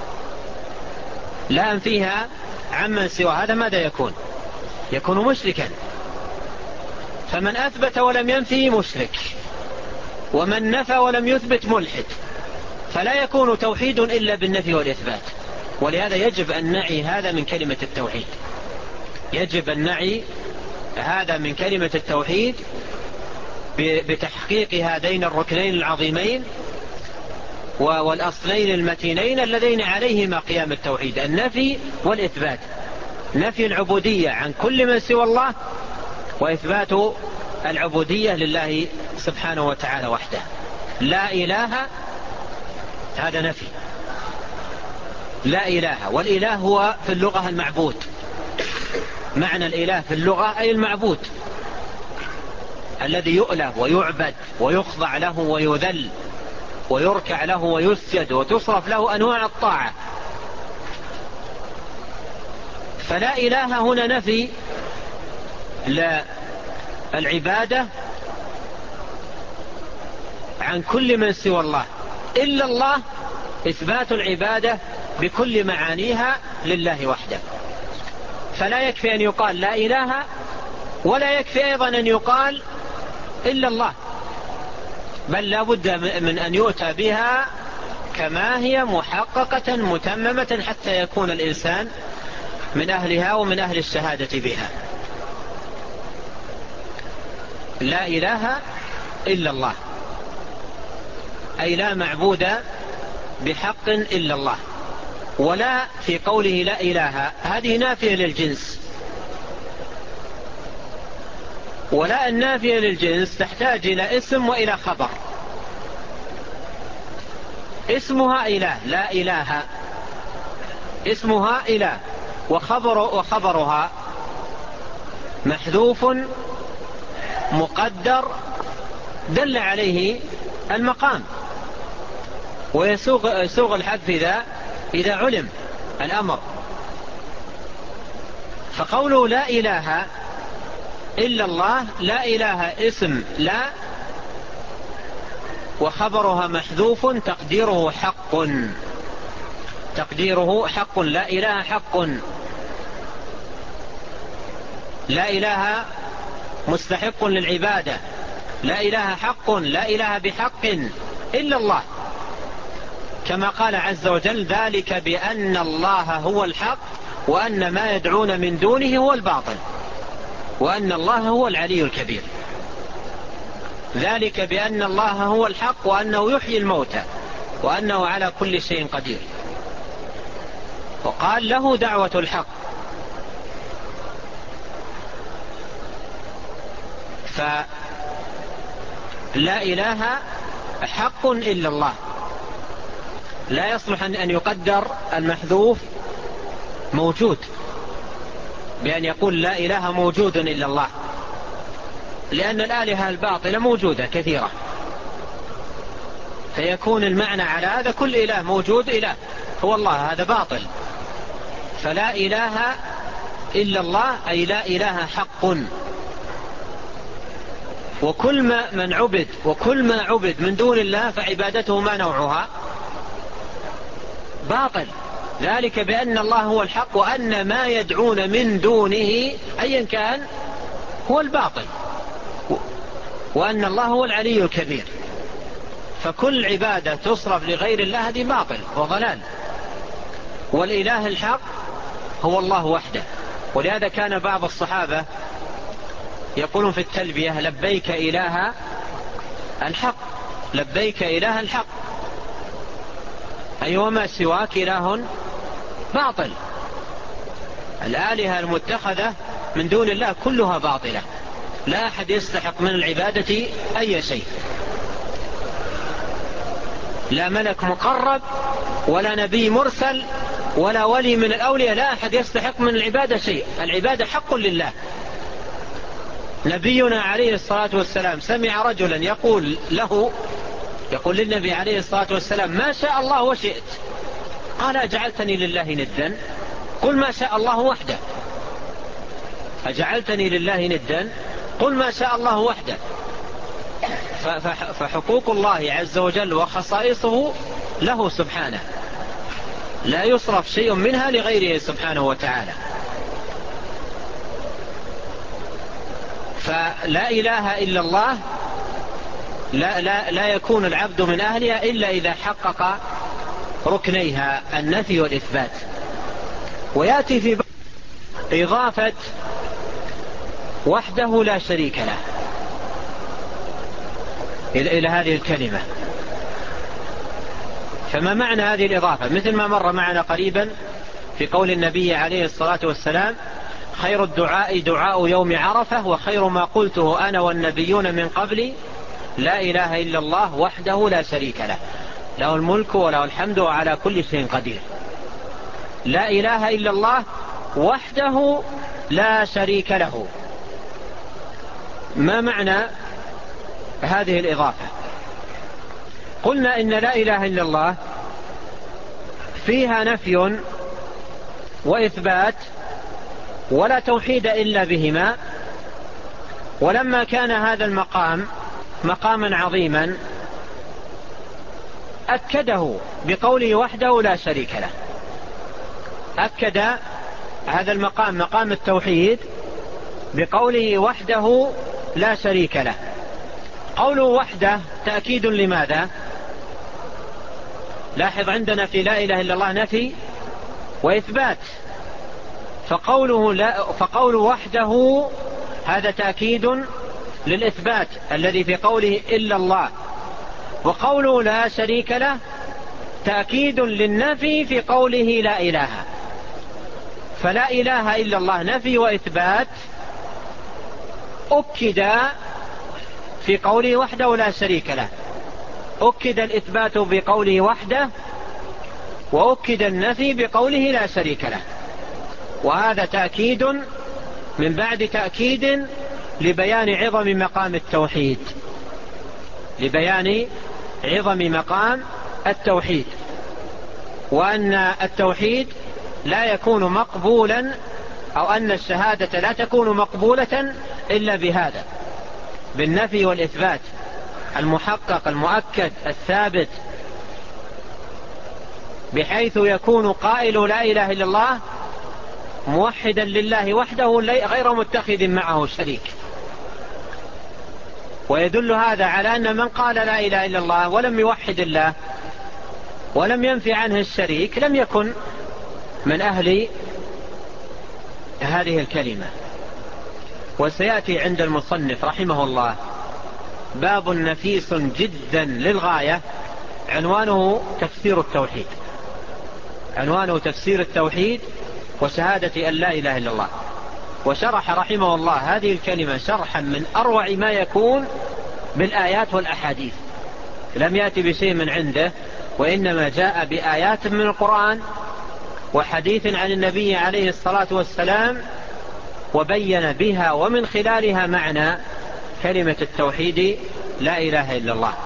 لا أنفيها عمن سواه، هذا ماذا يكون؟ يكون مشركا. فمن أثبت ولم ينفي مشرك، ومن نفى ولم يثبت ملحد. فلا يكون توحيد إلا بالنفي والإثبات. ولهذا يجب أن نعي هذا من كلمة التوحيد، يجب أن نعي هذا من كلمة التوحيد بتحقيق هذين الركنين العظيمين والأصلين المتينين اللذين عليهما قيام التوحيد: النفي والإثبات. نفي العبودية عن كل من سوى الله، وإثبات العبودية لله سبحانه وتعالى وحده. لا إله هذا نفي، لا إله. والإله هو في اللغة المعبود، معنى الإله في اللغة أي المعبود الذي يؤله ويعبد ويخضع له ويذل ويركع له ويسجد وتصرف له أنواع الطاعة. فلا إله هنا نفي العبادة عن كل من سوى الله، إلا الله إثبات العبادة بكل معانيها لله وحده. فلا يكفي أن يقال لا إله، ولا يكفي أيضا أن يقال إلا الله، بل لا بد من أن يؤتى بها كما هي محققة متممة حتى يكون الإنسان من أهلها ومن أهل الشهادة بها. لا إله إلا الله، أي لا معبود بحق إلا الله. ولا في قوله لا إله هذه نافية للجنس، ولا النافية للجنس تحتاج إلى اسم وإلى خبر. اسمها إله، لا إله، اسمها إله، وخبرها محذوف مقدر دل عليه المقام، ويسوغ الحذف إذا علم الأمر. فقوله لا إله إلا الله، لا إله اسم لا، وخبرها محذوف تقديره حق، تقديره حق، لا إله حق. لا إله مستحق للعبادة، لا إله حق، لا إله بحق إلا الله، كما قال عز وجل ذلك بأن الله هو الحق وأن ما يدعون من دونه هو الباطل وأن الله هو العلي الكبير. ذلك بأن الله هو الحق وأنه يحيي الموتى وأنه على كل شيء قدير. وقال له دعوة الحق. فلا إله حق إلا الله، لا يصلح أن يقدر المحذوف موجود بأن يقول لا إله موجود إلا الله، لأن الآلهة الباطلة موجودة كثيرة، فيكون المعنى على هذا كل إله موجود إله هو الله، هذا باطل. فلا إله إلا الله أي لا إله حق. وكل ما عبد من دون الله فعبادته ما نوعها؟ باطل. ذلك بأن الله هو الحق وأن ما يدعون من دونه أيا كان هو الباطل وأن الله هو العلي الكبير. فكل عبادة تصرف لغير الله هذه باطل وضلال، والإله الحق هو الله وحده. ولهذا كان بعض الصحابة يقولون في التلبية لبيك إله الحق، لبيك إله الحق، أي وما سواك إله باطل. الآلهة المتخذة من دون الله كلها باطلة، لا أحد يستحق من العبادة أي شيء، لا ملك مقرب ولا نبي مرسل ولا ولي من الأولياء، لا أحد يستحق من العبادة شيء. العبادة حق لله. نبينا عليه الصلاة والسلام سمع رجلا يقول للنبي عليه الصلاة والسلام ما شاء الله وشئت، قال أجعلتني لله ندا؟ قل ما شاء الله وحده. أجعلتني لله ندا؟ قل ما شاء الله وحده. فحقوق الله عز وجل وخصائصه له سبحانه، لا يصرف شيء منها لغيره سبحانه وتعالى. فلا إله إلا الله لا يكون العبد من أهلها إلا إذا حقق ركنيها النفي والإثبات. ويأتي في إضافة وحده لا شريك له إلى هذه الكلمة. فما معنى هذه الإضافة؟ مثل ما مر معنا قريبا في قول النبي عليه الصلاة والسلام خير الدعاء دعاء يوم عرفة وخير ما قلته أنا والنبيون من قبلي لا إله إلا الله وحده لا شريك له له الملك وله الحمد وعلى كل شيء قدير. لا إله إلا الله وحده لا شريك له. ما معنى هذه الإضافة؟ قلنا إن لا إله إلا الله فيها نفي وإثبات، ولا توحيد إلا بهما،
ولما كان هذا المقام مقاما عظيما أكده بقوله وحده لا شريك له. أكد هذا المقام مقام التوحيد بقوله وحده لا شريك له. قوله وحده تأكيد لماذا؟ لاحظ عندنا في لا إله إلا الله نفي وإثبات، فقوله وحده هذا تأكيد للإثبات الذي في قوله إلا الله، وقوله لا شريك له تأكيد للنفي في قوله لا إله. فلا إله إلا الله نفي وإثبات أكد في قوله وحده لا شريك له. أكد الإثبات بقوله وحده، وأكد النفي بقوله لا شريك له، وهذا تأكيد من بعد تأكيد لبيان عظم مقام التوحيد، لبيان عظم مقام التوحيد، وأن التوحيد لا يكون مقبولا، أو أن الشهادة لا تكون مقبولة إلا بهذا، بالنفي والإثبات المحقق المؤكد الثابت، بحيث يكون قائل لا إله إلا الله موحدا لله وحده غير متخذ معه شريك. ويدل هذا على أن من قال لا إله إلا الله ولم يوحد الله ولم ينفي عنه الشريك لم يكن من أهل هذه الكلمة. وسيأتي عند المصنف رحمه الله باب نفيس جدا للغاية عنوانه تفسير التوحيد، عنوانه تفسير التوحيد وشهادة أن لا إله إلا الله. وشرح رحمه الله هذه الكلمة شرحا من أروع ما يكون بالآيات والأحاديث، لم يأتي بشيء من عنده، وإنما جاء بآيات من القرآن وحديث عن النبي عليه الصلاة والسلام، وبين بها ومن خلالها معنى كلمة التوحيد لا إله إلا الله.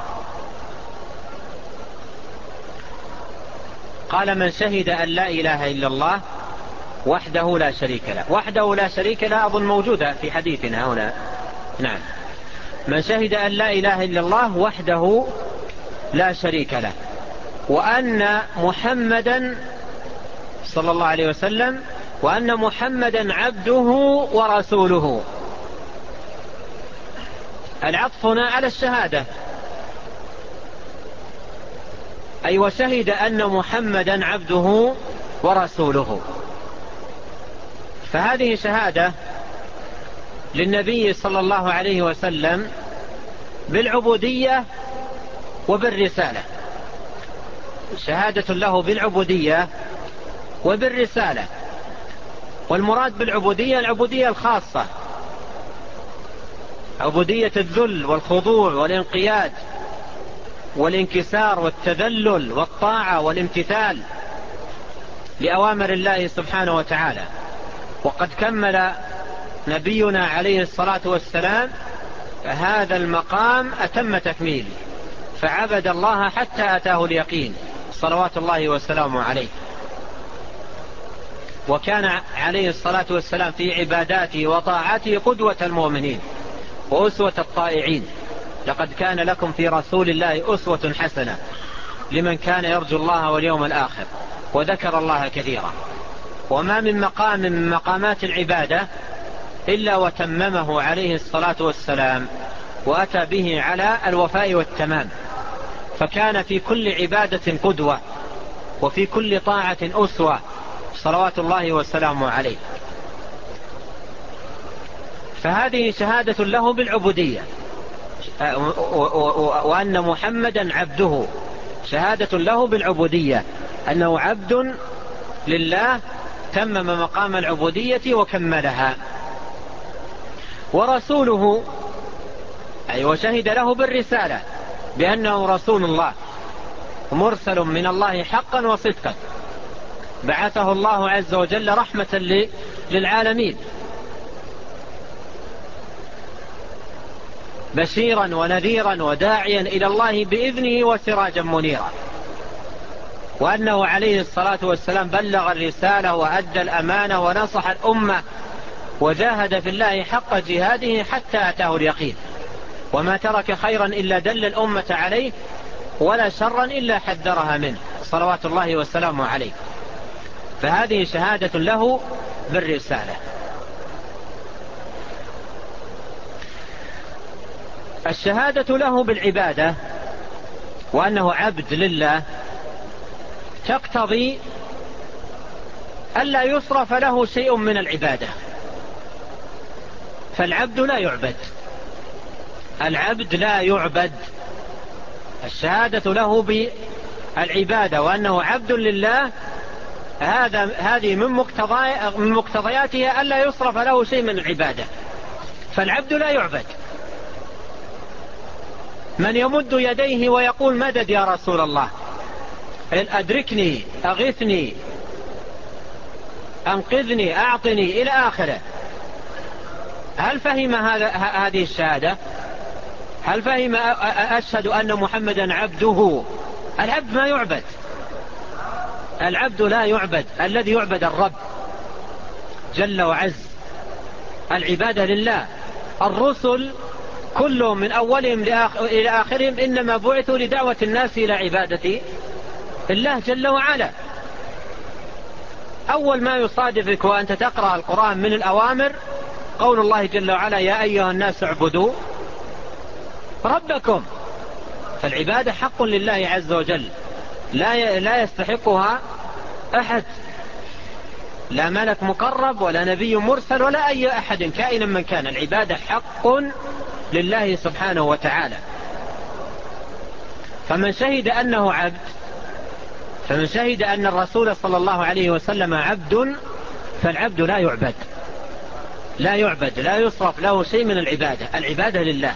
قال من شهد أن لا إله إلا الله وحده لا شريك له. وحده لا شريك له أظن موجودة في حديثنا هنا. نعم، من شهد أن لا إله إلا الله وحده لا شريك له، وأن محمدا صلى الله عليه وسلم وأن محمدا عبده ورسوله. العطف هنا على الشهادة، أي وشهد أن محمدا عبده ورسوله. فهذه شهادة للنبي صلى الله عليه وسلم بالعبودية وبالرسالة، شهادة له بالعبودية وبالرسالة. والمراد بالعبودية العبودية الخاصة، عبودية الذل والخضوع والانقياد والانكسار والتذلل والطاعة والامتثال لأوامر الله سبحانه وتعالى. وقد كمل نبينا عليه الصلاة والسلام هذا المقام أتم تكميل، فعبد الله حتى أتاه اليقين صلوات الله وسلامه عليه. وكان عليه الصلاة والسلام في عباداته وطاعته قدوة المؤمنين وأسوة الطائعين. لقد كان لكم في رسول الله أسوة حسنة لمن كان يرجو الله واليوم الآخر وذكر الله كثيرا. وما من مقام من مقامات العبادة إلا وتممه عليه الصلاة والسلام وأتى به على الوفاء والتمام، فكان في كل عبادة قدوة وفي كل طاعة أسوة صلوات الله وسلامه عليه. فهذه شهادة له بالعبودية، وأن محمدا عبده، شهادة له بالعبودية أنه عبد لله تمم مقام العبودية وكملها. ورسوله أي وشهد له بالرسالة بأنه رسول الله مرسل من الله حقا وصدقا، بعثه الله عز وجل رحمة للعالمين، بشيرا ونذيرا وداعيا إلى الله بإذنه وسراجا منيرا. وأنه عليه الصلاة والسلام بلغ الرسالة وأدى الأمانة ونصح الأمة وجاهد في الله حق جهاده حتى أتاه اليقين، وما ترك خيرا إلا دل الأمة عليه، ولا شرا إلا حذرها منه صلوات الله وسلامه عليه. فهذه شهادة له بالرسالة. الشهادة له بالعبادة وأنه عبد لله تقتضي ألا يصرف له شيء من العبادة، فالعبد لا يعبد، العبد لا يعبد. الشهادة له بالعبادة وأنه عبد لله هذه من مقتضياتها ألا يصرف له شيء من العبادة، فالعبد لا يعبد. من يمد يديه ويقول مدد يا رسول الله، أدركني، أغثني، أنقذني، أعطني إلى آخره، هل فهم هذه الشهادة؟ هل فهم أشهد أن محمدا عبده؟ العبد ما يعبد، العبد لا يعبد، الذي يعبد الرب جل وعز، العبادة لله. الرسل كلهم من أولهم إلى آخرهم إنما بعثوا لدعوة الناس إلى عبادة الله جل وعلا. أول ما يصادفك وأنت تقرأ القرآن من الأوامر قول الله جل وعلا يا أيها الناس اعبدوا ربكم. فالعبادة حق لله عز وجل لا يستحقها أحد، لا ملك مقرب ولا نبي مرسل ولا أي أحد كائنا من كان. العبادة حق لله سبحانه وتعالى. فمن شهد أنه عبد، فمن شهد أن الرسول صلى الله عليه وسلم عبد، فالعبد لا يعبد، لا يعبد، لا يصرف له شيء من العبادة، العبادة لله.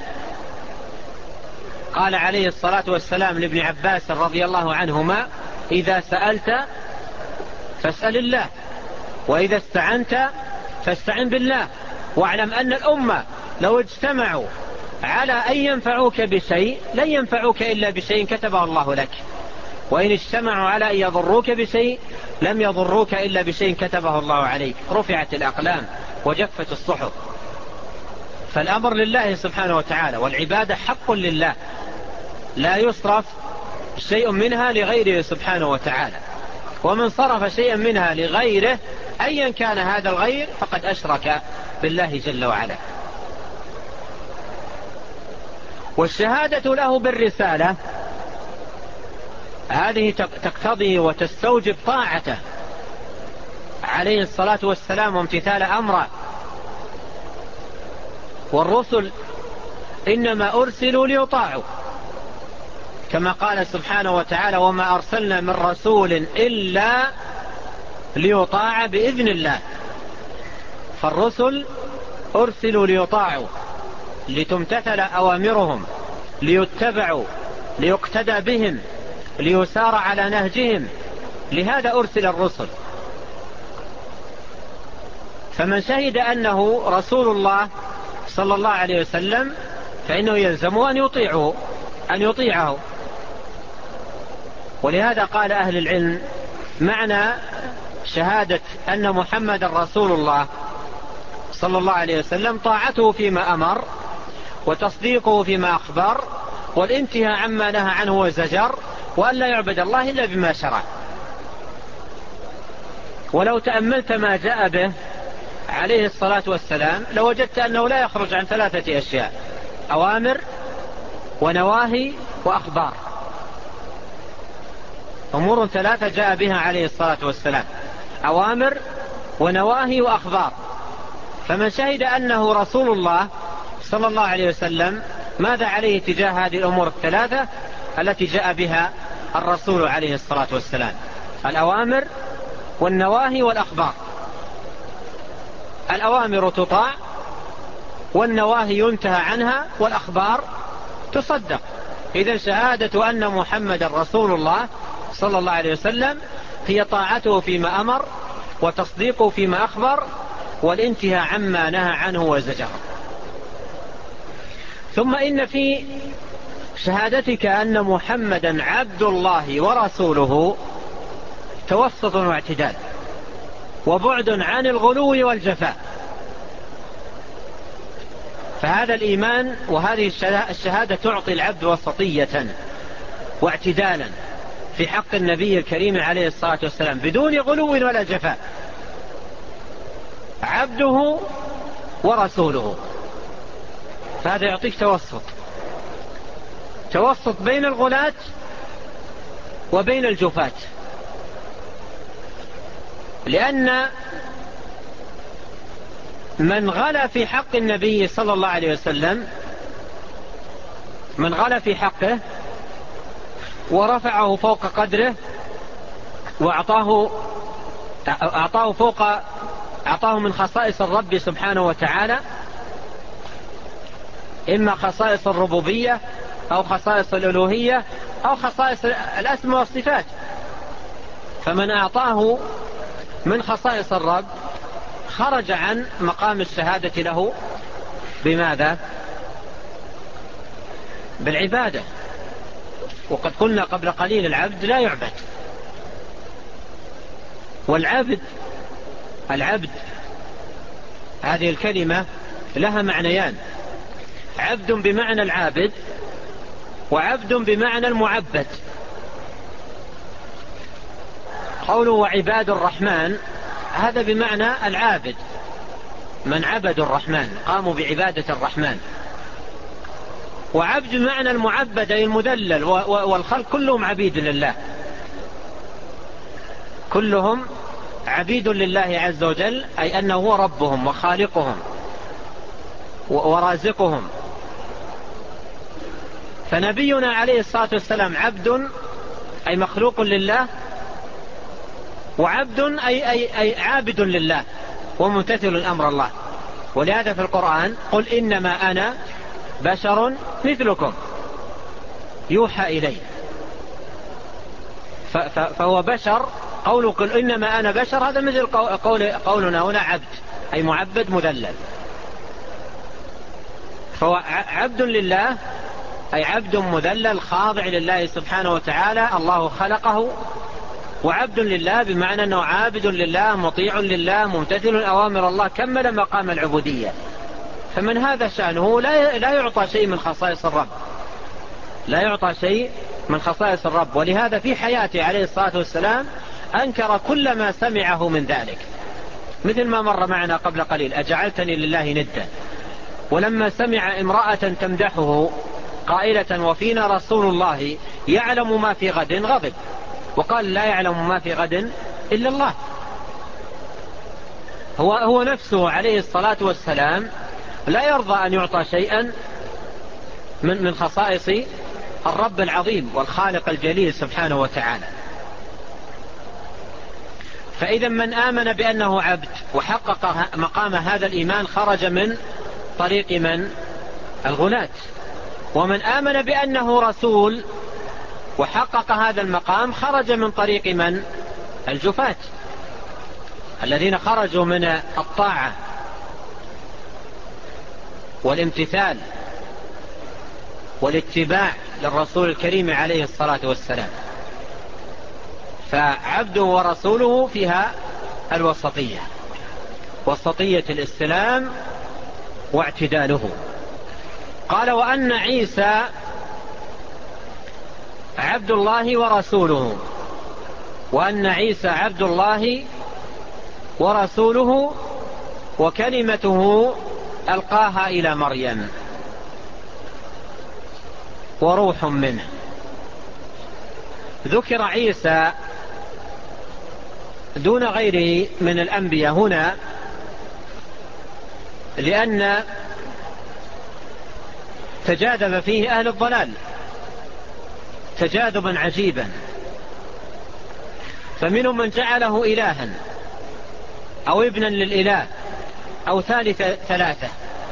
قال عليه الصلاة والسلام لابن عباس رضي الله عنهما إذا سألت فاسأل الله، وإذا استعنت فاستعن بالله، واعلم أن الأمة لو اجتمعوا على أن ينفعوك بشيء لن ينفعوك إلا بشيء كتبه الله لك، وإن اجتمعوا على أن يضروك بشيء لم يضروك إلا بشيء كتبه الله عليك. رفعت الأقلام وجفت الصحف. فالأمر لله سبحانه وتعالى، والعبادة حق لله لا يصرف شيء منها لغيره سبحانه وتعالى. ومن صرف شيئا منها لغيره أيا كان هذا الغير فقد أشرك بالله جل وعلا. والشهادة له بالرسالة هذه تقتضي وتستوجب طاعته عليه الصلاة والسلام وامتثال أمره. والرسل إنما أرسلوا ليطاعوا، كما قال سبحانه وتعالى وما أرسلنا من رسول إلا ليطاع بإذن الله. فالرسل أرسلوا ليطاعوا، لتمتثل أوامرهم، ليتبعوا، ليقتدى بهم، ليسار على نهجهم، لهذا أرسل الرسل. فمن شهد أنه رسول الله صلى الله عليه وسلم فإنه يلزم أن يطيعه. ولهذا قال أهل العلم معنى شهادة أن محمد رسول الله صلى الله عليه وسلم طاعته فيما أمر، وتصديقه فيما أخبر، والانتهاء عما نهى عنه وزجر، وأن لا يعبد الله إلا بما شرع. ولو تأملت ما جاء به عليه الصلاة والسلام لوجدت أنه لا يخرج عن 3 أشياء: أوامر ونواهي وأخبار. أمور 3 جاء بها عليه الصلاة والسلام: أوامر ونواهي وأخبار. فمن شهد أنه رسول الله صلى الله عليه وسلم ماذا عليه تجاه هذه الأمور 3 التي جاء بها الرسول عليه الصلاة والسلام؟ الأوامر والنواهي والأخبار. الأوامر تطاع، والنواهي ينتهى عنها، والأخبار تصدق. إذن شهادة أن محمد رسول الله صلى الله عليه وسلم هي طاعته فيما أمر، وتصديقه فيما أخبر، والانتهاء عما نهى عنه وزجر. ثم إن في شهادتك أن محمدا عبد الله ورسوله توسط واعتدال، وبعد عن الغلو والجفاء. فهذا الإيمان وهذه الشهادة تعطي العبد وسطية واعتدالا في حق النبي الكريم عليه الصلاة والسلام بدون غلو ولا جفاء، عبده ورسوله. فهذا يعطيك توسط بين الغلاة وبين الجفاة، لأن من غلا في حق النبي صلى الله عليه وسلم، من غلا في حقه ورفعه فوق قدره أعطاه من خصائص الرب سبحانه وتعالى، إما خصائص الربوبية أو خصائص الألوهية أو خصائص الأسماء والصفات. فمن أعطاه من خصائص الرب خرج عن مقام الشهادة له بماذا؟ بالعبادة. وقد قلنا قبل قليل العبد لا يعبد، والعبد هذه الكلمة لها معنيان: عبد بمعنى العابد، وعبد بمعنى المعبد. قوله وعباد الرحمن هذا بمعنى العابد، من عبدوا الرحمن قاموا بعبادة الرحمن. وعبد بمعنى المعبد أي المذلل، والخلق كلهم عبيد لله، كلهم عبيد لله عز وجل، أي أنه هو ربهم وخالقهم ورازقهم. فنبينا عليه الصلاة والسلام عبد أي مخلوق لله، وعبد أي عابد لله وممتثل أمر الله. ولهذا في القرآن قل إنما أنا بشر مثلكم يوحى إلي. فهو بشر. قوله قل إنما أنا بشر هذا مثل قولنا هنا عبد أي معبد مذلل. فهو عبد لله أي عبد مذلل خاضع لله سبحانه وتعالى، الله خلقه. وعبد لله بمعنى أنه عابد لله مطيع لله ممتثل أوامر الله، كمل مقام العبودية. فمن هذا شأنه لا يعطى شيء من خصائص الرب، لا يعطى شيء من خصائص الرب. ولهذا في حياته عليه الصلاة والسلام أنكر كل ما سمعه من ذلك، مثل ما مر معنا قبل قليل: أجعلتني لله ندا. ولما سمع امرأة تمدحه قائلة وفينا رسول الله يعلم ما في غد غضب، وقال لا يعلم ما في غد إلا الله. هو نفسه عليه الصلاة والسلام لا يرضى أن يعطى شيئا من خصائص الرب العظيم والخالق الجليل سبحانه وتعالى. فإذا من آمن بأنه عبد وحقق مقام هذا الإيمان خرج من طريق من؟ الغلاة. ومن آمن بأنه رسول وحقق هذا المقام خرج من طريق من؟ الجفاة، الذين خرجوا من الطاعة والامتثال والاتباع للرسول الكريم عليه الصلاة والسلام. فعبده ورسوله فيها الوسطية، وسطية الاستلام واعتداله. قال وأن عيسى عبد الله ورسوله، وأن عيسى عبد الله ورسوله وكلمته ألقاها إلى مريم وروح منه. ذكر عيسى دون غيره من الأنبياء هنا لأن تجاذب فيه أهل الضلال تجاذبا عجيبا، فمنهم من جعله إلها أو ابنا للإله أو ثالث ثلاثة،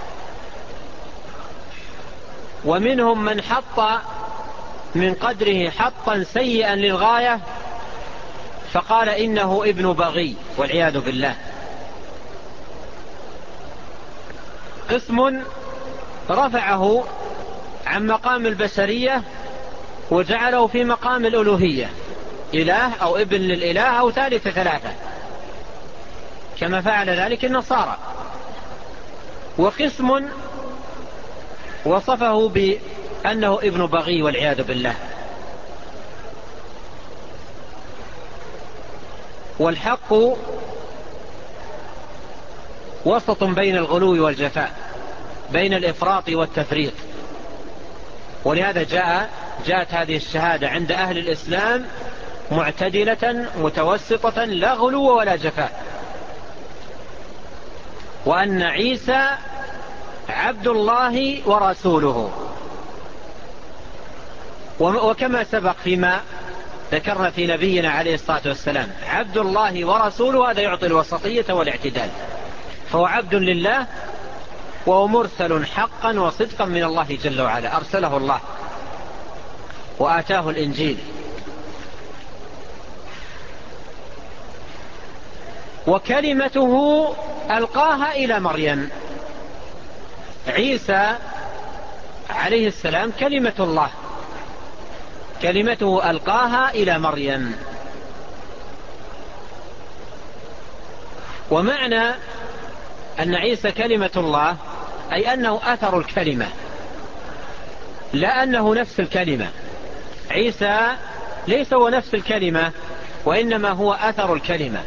ومنهم من حط من قدره حطا سيئا للغاية فقال إنه ابن بغي والعياذ بالله. قسم رفعه عن مقام البشرية وجعله في مقام الألوهية، إله أو ابن للإله أو ثالث ثلاثة، كما فعل ذلك النصارى. وقسم وصفه بأنه ابن بغي والعياذ بالله. والحق وسط بين الغلو والجفاء، بين الإفراط والتفريط، ولهذا جاءت هذه الشهادة عند أهل الإسلام معتدلة متوسطة، لا غلو ولا جفاء، وأن عيسى عبد الله ورسوله. وكما سبق فيما ذكرنا في نبينا عليه الصلاة والسلام، عبد الله ورسوله هذا يعطي الوسطية والاعتدال، فهو عبد لله وهو مرسل حقا وصدقا من الله جل وعلا، أرسله الله وآتاه الإنجيل. وكلمته ألقاها إلى مريم. عيسى عليه السلام كلمة الله، كلمته ألقاها إلى مريم. ومعنى أن عيسى كلمة الله أي أنه أثر الكلمة، لا أنه نفس الكلمة. عيسى ليس هو نفس الكلمة، وإنما هو أثر الكلمة.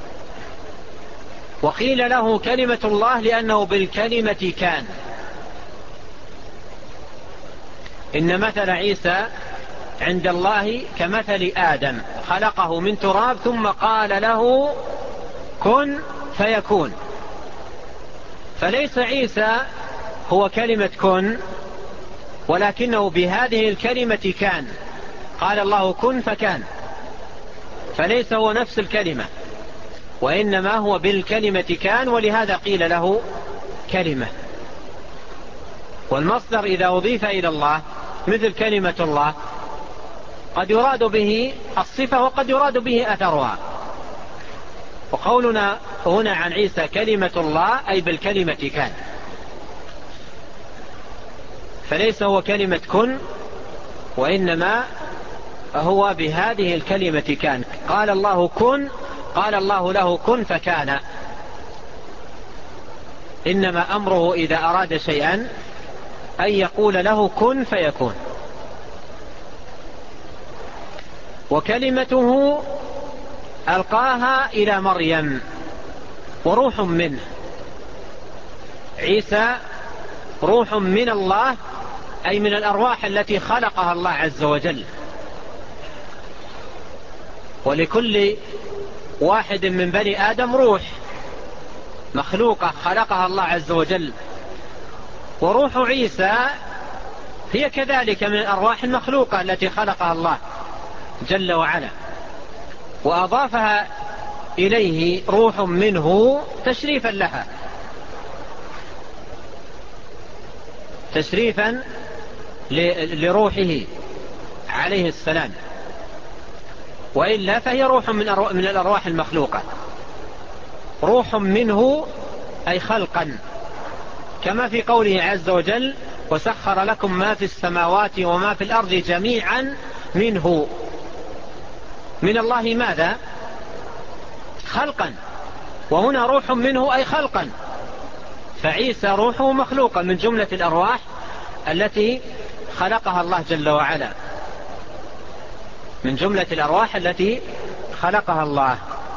وقيل له كلمة الله لأنه بالكلمة كان. إن مثل عيسى عند الله كمثل آدم، خلقه من تراب ثم قال له كن فيكون. فليس عيسى هو كلمة كن، ولكنه بهذه الكلمة كان، قال الله كن فكان. فليس هو نفس الكلمة، وإنما هو بالكلمة كان، ولهذا قيل له كلمة. والمصدر إذا أضيف إلى الله مثل كلمة الله قد يراد به الصفة وقد يراد به أثرها. وقولنا هنا عن عيسى كلمة الله أي بالكلمة كان، فليس هو كلمة كن، وإنما هو بهذه الكلمة كان. قال الله كن، قال الله له كن فكان. إنما أمره إذا أراد شيئا أن يقول له كن فيكون. وكلمته ألقاها إلى مريم وروح منه. عيسى روح من الله، أي من الأرواح التي خلقها الله عز وجل. ولكل واحد من بني آدم روح مخلوقة خلقها الله عز وجل، وروح عيسى هي كذلك من الأرواح المخلوقة التي خلقها الله جل وعلا، وأضافها إليه روح منه تشريفا لها، تشريفا لروحه عليه السلام، وإلا فهي روح من الأرواح المخلوقة. روح منه أي خلقا، كما في قوله عز وجل وسخر لكم ما في السماوات وما في الأرض جميعا منه. من الله ماذا؟ خلقا، وهنا روح منه أي خلقا. فعيسى روحه مخلوقا من جملة الأرواح التي خلقها الله جل وعلا، من جملة الأرواح التي خلقها الله.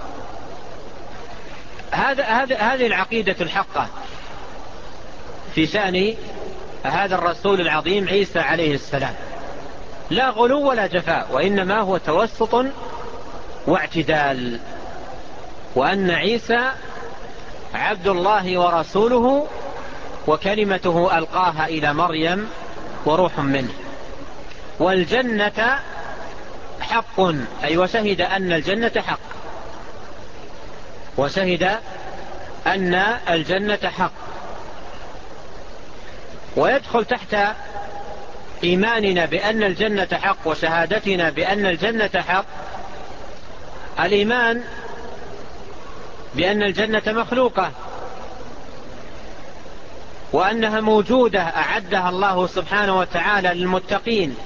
هذه العقيدة الحقة في شأن هذا الرسول العظيم عيسى عليه السلام، لا غلو ولا جفاء، وإنما هو توسط واعتدال. وأن عيسى عبد الله ورسوله، وكلمته ألقاها إلى مريم وروح منه. والجنة حق، أي وشهد أن الجنة حق، وشهد أن الجنة حق. ويدخل تحت إيماننا بأن الجنة حق وشهادتنا بأن الجنة حق الإيمان بأن الجنة مخلوقة، وأنها موجودة أعدها الله سبحانه وتعالى للمتقين،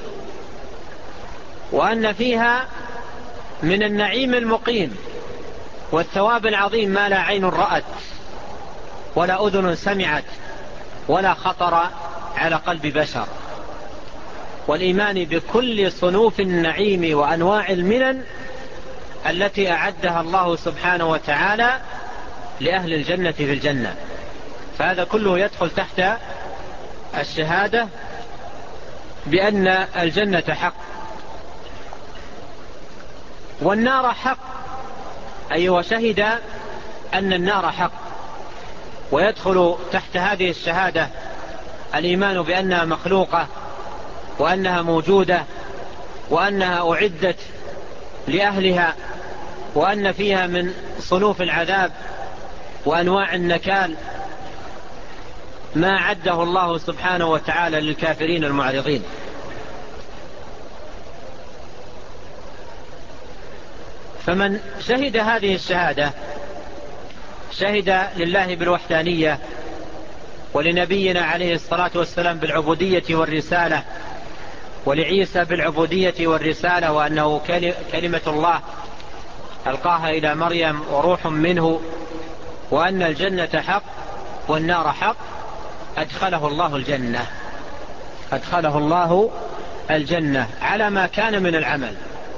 وأن فيها من النعيم المقيم والثواب العظيم ما لا عين رأت ولا أذن سمعت ولا خطر على قلب بشر، والإيمان بكل صنوف النعيم وأنواع المنن التي أعدها الله سبحانه وتعالى لأهل الجنة في الجنة. فهذا كله يدخل تحت الشهادة بأن الجنة حق والنار حق، أي وشهد أن النار حق. ويدخل تحت هذه الشهادة الإيمان بأنها مخلوقة وأنها موجودة وأنها أعدت لأهلها، وأن فيها من صنوف العذاب وأنواع النكال ما عده الله سبحانه وتعالى للكافرين المعرضين. فمن شهد هذه الشهادة شهد لله بالوحدانية، ولنبينا عليه الصلاة والسلام بالعبودية والرسالة، ولعيسى بالعبودية والرسالة، وأنه كلمة الله ألقاها إلى مريم وروح منه، وأن الجنة حق والنار حق. أدخله الله الجنة، أدخله الله الجنة على ما كان من العمل.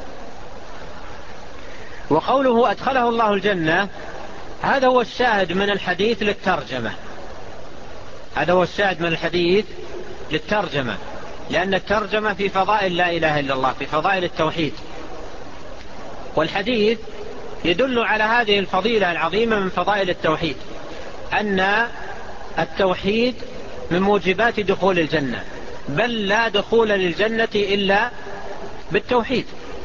وقوله أدخله الله الجنة هذا هو الشاهد من الحديث للترجمة، هذا هو الشاهد من الحديث للترجمة، لأن الترجمة في فضائل لا إله إلا الله، في فضائل التوحيد، والحديث يدل على هذه الفضيلة العظيمة من فضائل التوحيد، أن التوحيد من موجبات دخول الجنة، بل لا دخول للجنة إلا بالتوحيد،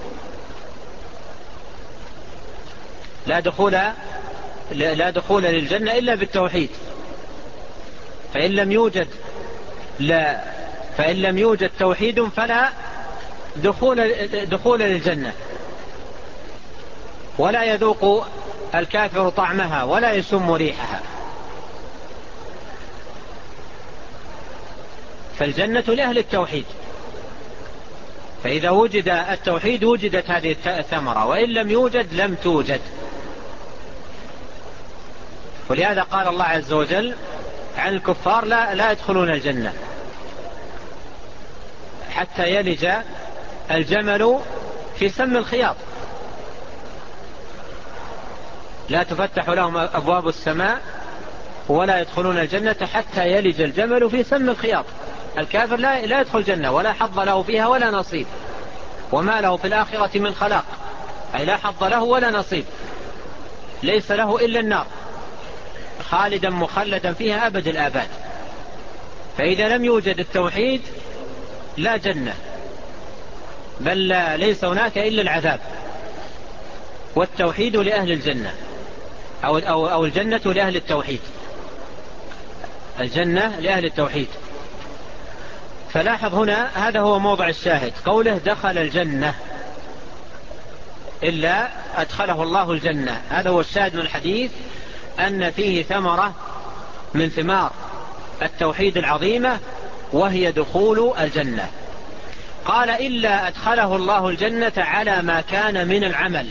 لا دخول للجنة إلا بالتوحيد. فإن لم يوجد توحيد فلا دخول للجنة، ولا يذوق الكافر طعمها ولا يشم ريحها. فالجنة لأهل التوحيد، فإذا وجد التوحيد وجدت هذه الثمرة، وإن لم يوجد لم توجد. ولهذا قال الله عز وجل عن الكفار لا يدخلون الجنة حتى يلج الجمل في سم الخياط، لا تفتح لهم أبواب السماء ولا يدخلون الجنة حتى يلج الجمل في سم الخياط. الكافر لا يدخل الجنة ولا حظ له فيها ولا نصيب، وما له في الآخرة من خلاق، أي لا حظ له ولا نصيب، ليس له إلا النار، خالدا مخلدا فيها أبد الآباد. فإذا لم يوجد التوحيد لا جنة، بل ليس هناك إلا العذاب. والتوحيد لأهل الجنة، أو الجنة لأهل التوحيد، الجنة لأهل التوحيد. فلاحظ هنا هذا هو موضع الشاهد، قوله دخل الجنة إلا أدخله الله الجنة، هذا هو الشاهد من الحديث، أن فيه ثمرة من ثمار التوحيد العظيمة وهي دخول الجنة. قال إلا أدخله الله الجنة على ما كان من العمل،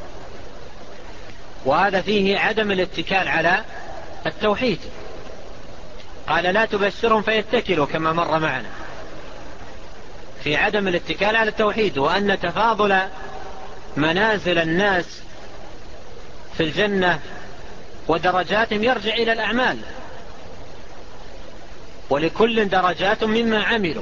وهذا فيه عدم الاتكال على التوحيد. قال لا تبشرهم فيتكلوا كما مر معنا، في عدم الاتكال على التوحيد، وأن تفاضل منازل الناس في الجنة ودرجاتهم يرجع إلى الأعمال، ولكل درجات مما عملوا،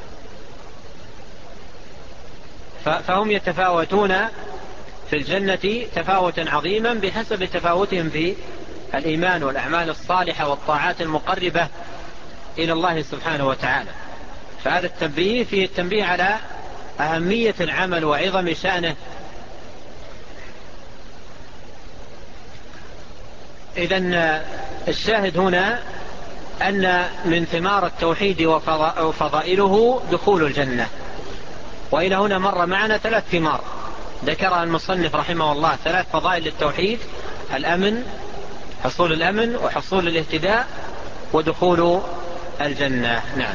فهم يتفاوتون في الجنة تفاوتا عظيما بحسب تفاوتهم في الإيمان والأعمال الصالحة والطاعات المقربة إلى الله سبحانه وتعالى. فهذا التنبيه فيه التنبيه على أهمية العمل وعظم شأنه. إذن الشاهد هنا أن من ثمار التوحيد وفضائله دخول الجنة. وإلى هنا مر معنا 3 ثمار ذكرها المصنف رحمه الله، 3 فضائل للتوحيد: الأمن، حصول الأمن وحصول الاهتداء ودخول الجنة. نعم.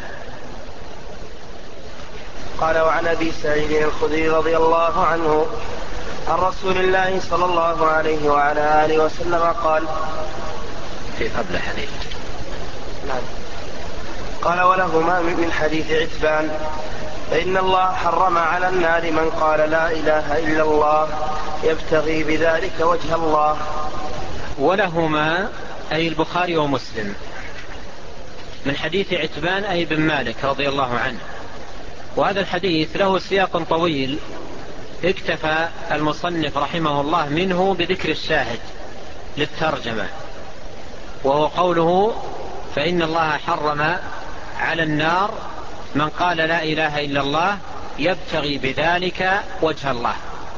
قال وعن أبي سعيد الخدري رضي الله عنه عن رسول الله صلى الله عليه وعلى آله وسلم قال
في قبل حديث.
نعم. قال ولهما من حديث عتبان فإن الله حرم على النار من قال لا إله إلا الله يبتغي بذلك وجه الله.
ولهما أي البخاري ومسلم من حديث عتبان أي بن مالك رضي الله عنه. وهذا الحديث له سياق طويل اكتفى المصنف رحمه الله منه بذكر الشاهد للترجمة، وهو قوله فإن الله حرم على النار من قال لا إله إلا الله يبتغي بذلك وجه الله.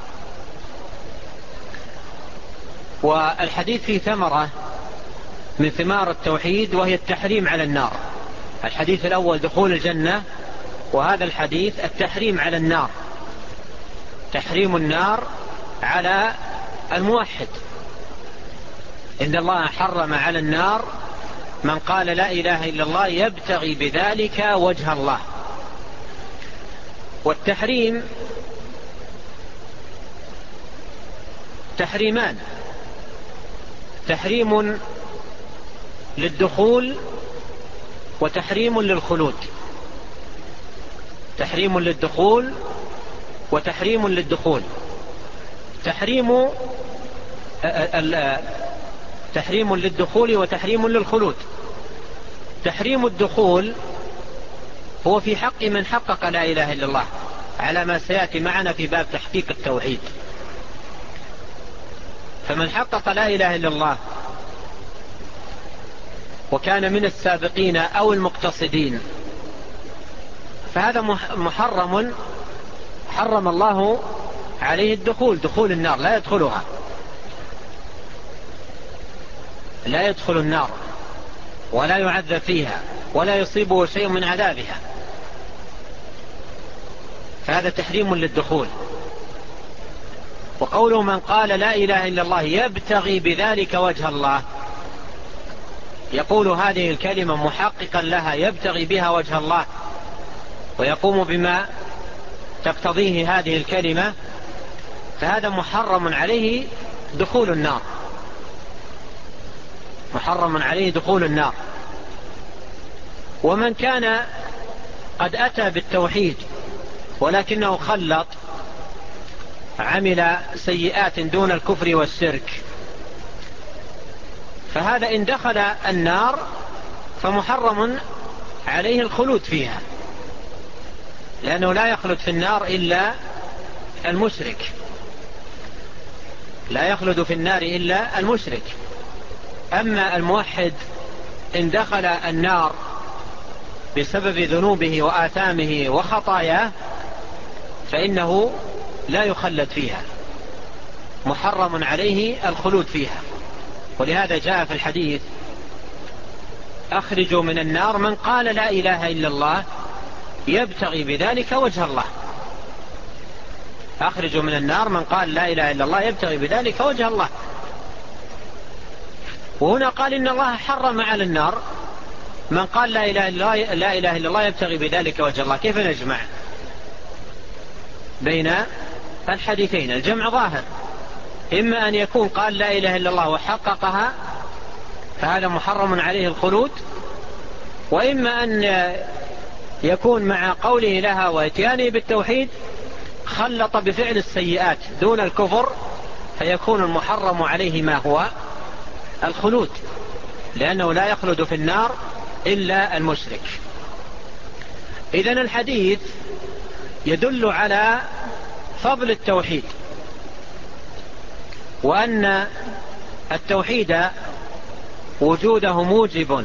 والحديث فيه ثمرة من ثمار التوحيد وهي التحريم على النار. الحديث الأول دخول الجنة، وهذا الحديث التحريم على النار، تحريم النار على الموحد. إن الله حرم على النار من قال لا إله إلا الله يبتغي بذلك وجه الله. والتحريم تحريمان: تحريم للدخول وتحريم للخلود. تحريم للدخول وتحريم للدخول. تحريم للدخول وتحريم للخلود. تحريم الدخول هو في حق من حقق لا إله إلا الله، على ما سيأتي معنا في باب تحقيق التوحيد. فمن حقق لا إله إلا الله وكان من السابقين أو المقتصدين فهذا محرم، حرم الله عليه الدخول، دخول النار، لا يدخلها، لا يدخل النار ولا يعذب فيها ولا يصيبه شيء من عذابها، فهذا تحريم للدخول. وقوله من قال لا إله إلا الله يبتغي بذلك وجه الله، يقول هذه الكلمة محققا لها، يبتغي بها وجه الله ويقوم بما تقتضيه هذه الكلمة، فهذا محرم عليه دخول النار، محرم عليه دخول النار. ومن كان قد أتى بالتوحيد ولكنه خلط، عمل سيئات دون الكفر والشرك، فهذا إن دخل النار فمحرم عليه الخلود فيها، لأنه لا يخلد في النار إلا المشرك، لا يخلد في النار إلا المشرك. أما الموحد إن دخل النار بسبب ذنوبه وآثامه وخطاياه فإنه لا يخلد فيها، محرم عليه الخلود فيها. ولهذا جاء في الحديث أخرجوا من النار من قال لا إله إلا الله يبتغي بذلك وجه الله. أخرجوا من النار من قال لا إله إلا الله يبتغي بذلك وجه الله. وهنا قال إن الله حرم على النار من قال لا إله إلا الله يبتغي بذلك وجه الله. كيف نجمع بين الحديثين؟ الجمع ظاهر، إما أن يكون قال لا إله إلا الله وحققها فهذا محرم عليه الخلود، وإما أن يكون مع قوله لها واتيانه بالتوحيد خلط بفعل السيئات دون الكفر، فيكون المحرم عليه ما هو الخلود، لأنه لا يخلد في النار إلا المشرك. إذن الحديث يدل على فضل التوحيد، وأن التوحيد وجوده موجب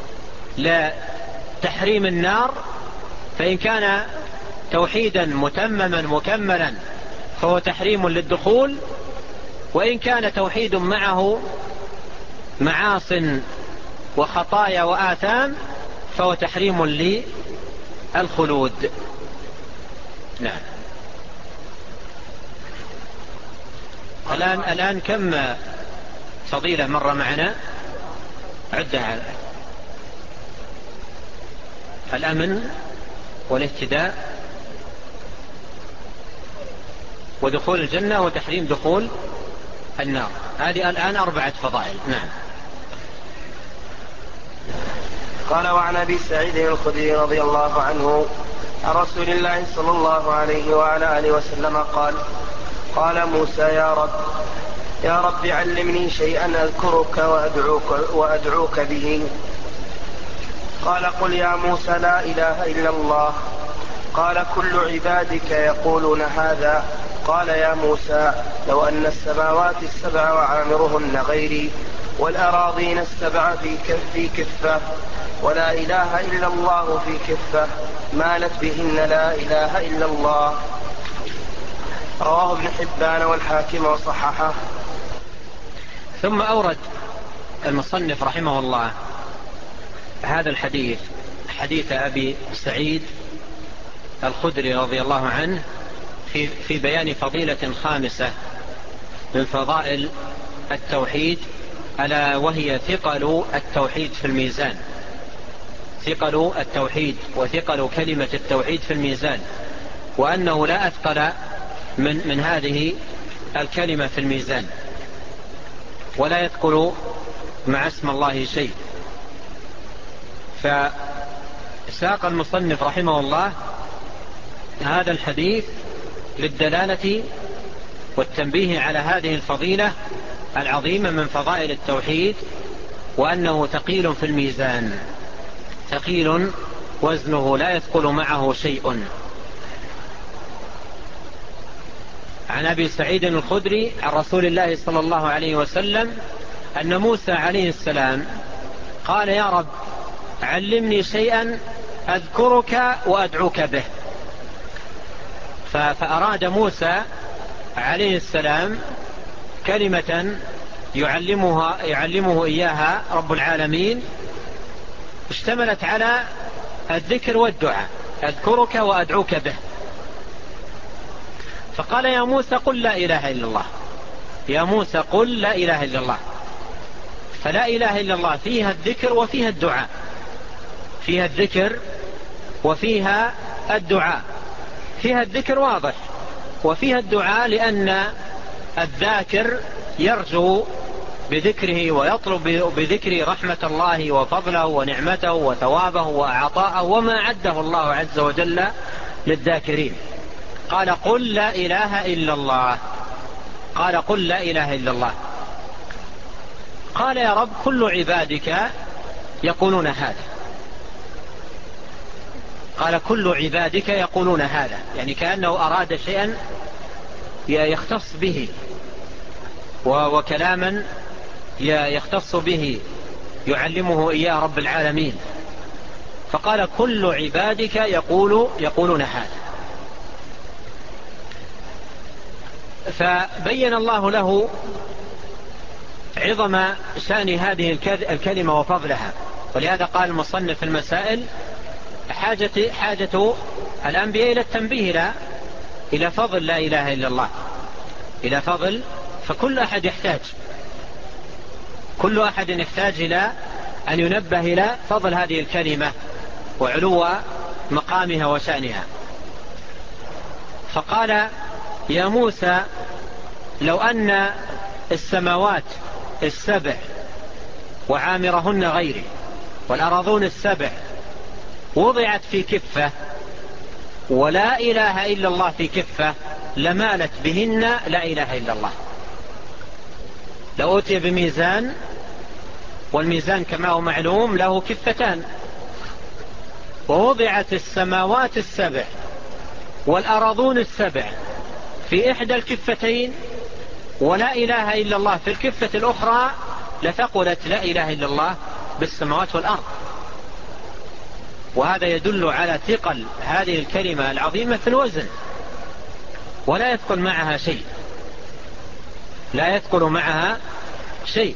لتحريم النار، فإن كان توحيدا متمما مكملا فهو تحريم للدخول، وإن كان توحيد معه معاص وخطايا وآثام فهو تحريم للخلود. نعم. الآن كم فضيلة مرة معنا؟ عدها: الأمن والاهتداء ودخول الجنة وتحريم دخول النار. هذه الآن 4 فضائل. نعم.
قال: وعن أبي سعيد الخدري رضي الله عنه عن رسول الله صلى الله عليه وعلى آله وسلم قال: قال موسى: يا رب علمني شيئا أذكرك وأدعوك به. قال: قل يا موسى: لا إله إلا الله. قال: كل عبادك يقولون هذا. قال: يا موسى: لو أن السماوات السبع وعامرهن غيري والأراضين السبع في كفة ولا إله إلا الله في كفة مالت بهن لا إله إلا الله. رواه ابن حبان والحاكم وصححه.
ثم أورد المصنف رحمه الله هذا الحديث، حديث أبي سعيد الخدري رضي الله عنه، في بيان فضيلة خامسة من فضائل التوحيد، ألا وهي ثقل التوحيد في الميزان. ثقل التوحيد وثقل كلمة التوحيد في الميزان، وأنه لا أثقل من هذه الكلمة في الميزان، ولا يثقل مع اسم الله شيء. فساق المصنف رحمه الله هذا الحديث للدلالة والتنبيه على هذه الفضيلة العظيمة من فضائل التوحيد، وأنه ثقيل في الميزان، ثقيل وزنه لا يثقل معه شيء. عن أبي سعيد الخدري عن رسول الله صلى الله عليه وسلم أن موسى عليه السلام قال: يا رب علمني شيئا أذكرك وأدعوك به. فأراد موسى عليه السلام كلمة يعلمه إياها رب العالمين، اشتملت على الذكر والدعاء: أذكرك وأدعوك به. فقال: يا موسى قل لا إله إلا الله. يا موسى قل لا إله إلا الله. فلا إله إلا الله فيها الذكر وفيها الدعاء، فيها الذكر وفيها الدعاء. فيها الذكر واضح، وفيها الدعاء لأن الذاكر يرجو بذكره ويطلب بذكر رحمة الله وفضله ونعمته وثوابه وعطاءه وما عده الله عز وجل للذاكرين. قال: قل لا إله إلا الله. قال: قل لا إله إلا الله. قال: يا رب كل عبادك يقولون هذا. قال: كل عبادك يقولون هذا، يعني كأنه أراد شيئا يختص به وكلاما يختص به يعلمه إياه رب العالمين. فقال: كل عبادك يقولون هذا. فبين الله له عظم شأن هذه الكلمة وفضلها، ولهذا قال المصنف في المسائل: حاجة الأنبياء إلى التنبيه إلى فضل لا إله إلا الله، إلى فضل. فكل أحد يحتاج، كل أحد يحتاج إلى أن ينبه إلى فضل هذه الكلمة وعلو مقامها وشأنها. فقال: يا موسى لو أن السماوات السبع وعامرهن غيري والأراضون السبع وضعت في كفة ولا إله إلا الله في كفة لمالت بهن لا إله إلا الله. لو أتي بميزان، والميزان كما هو معلوم له كفتان، ووضعت السماوات السبع والأراضون السبع في إحدى الكفتين ولا إله إلا الله في الكفة الأخرى، لثقلت لا إله إلا الله بالسماوات والأرض. وهذا يدل على ثقل هذه الكلمة العظيمة في الوزن، ولا يثقل معها شيء، لا يثقل معها شيء.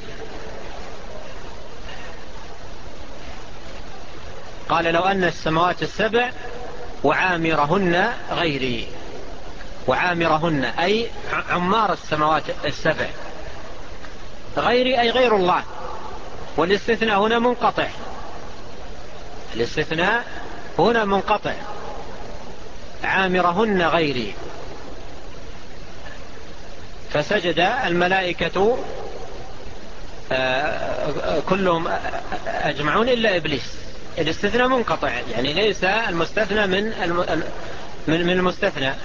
قال: لو أن السماوات السبع وعامرهن غيري. وعامرهن أي عمار السماوات السبع، غيري أي غير الله، والاستثناء هنا منقطع، الاستثناء هنا منقطع. عامرهن غيري. فسجد الملائكة كلهم أجمعون إلا إبليس، الاستثناء منقطع، يعني ليس المستثنى من المستثنى،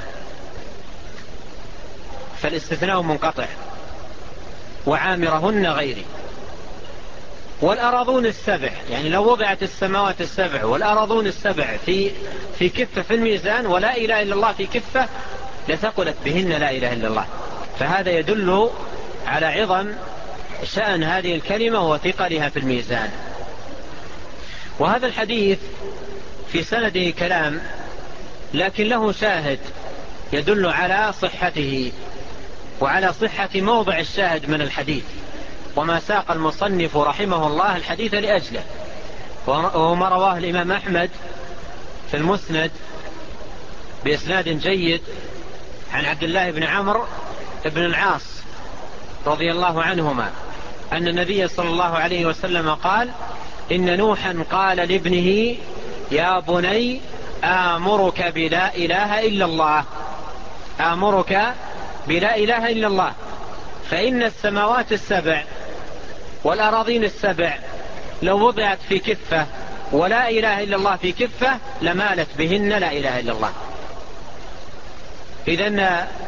فالاستثناء منقطع. وعامرهن غيري. والأراضون السبع، يعني لو وضعت السماوات السبع والأراضون السبع في كفة في الميزان ولا إله إلا الله في كفة لثقلت بهن لا إله إلا الله. فهذا يدل على عظم شأن هذه الكلمة وثقلها في الميزان. وهذا الحديث في سنده كلام، لكن له شاهد يدل على صحته وعلى صحة موضع الشاهد من الحديث، وما ساق المصنف رحمه الله الحديث لأجله، وهو ما رواه الإمام أحمد في المسند بإسناد جيد عن عبد الله بن عمرو بن العاص رضي الله عنهما أن النبي صلى الله عليه وسلم قال: إن نوحا قال لابنه: يا بني آمرك بلا إله إلا الله، آمرك بلا إله إلا الله، فإن السماوات السبع والأراضين السبع لو وضعت في كفة ولا إله إلا الله في كفة لمالت بهن لا إله إلا الله. إذن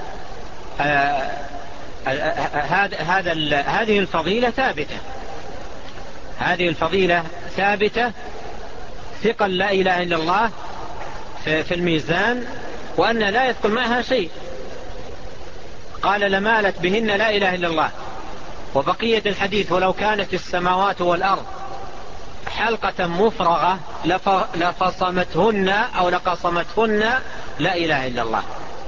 هذه الفضيلة ثابتة، هذه الفضيلة ثابتة، ثقل لا إله إلا الله في الميزان، وأن لا يثقل معها شيء. قال: لمالت بهن لا إله إلا الله. وبقية الحديث: ولو كانت السماوات والأرض حلقة مفرغة لفصمتهن أو لقصمتهن لا إله إلا الله.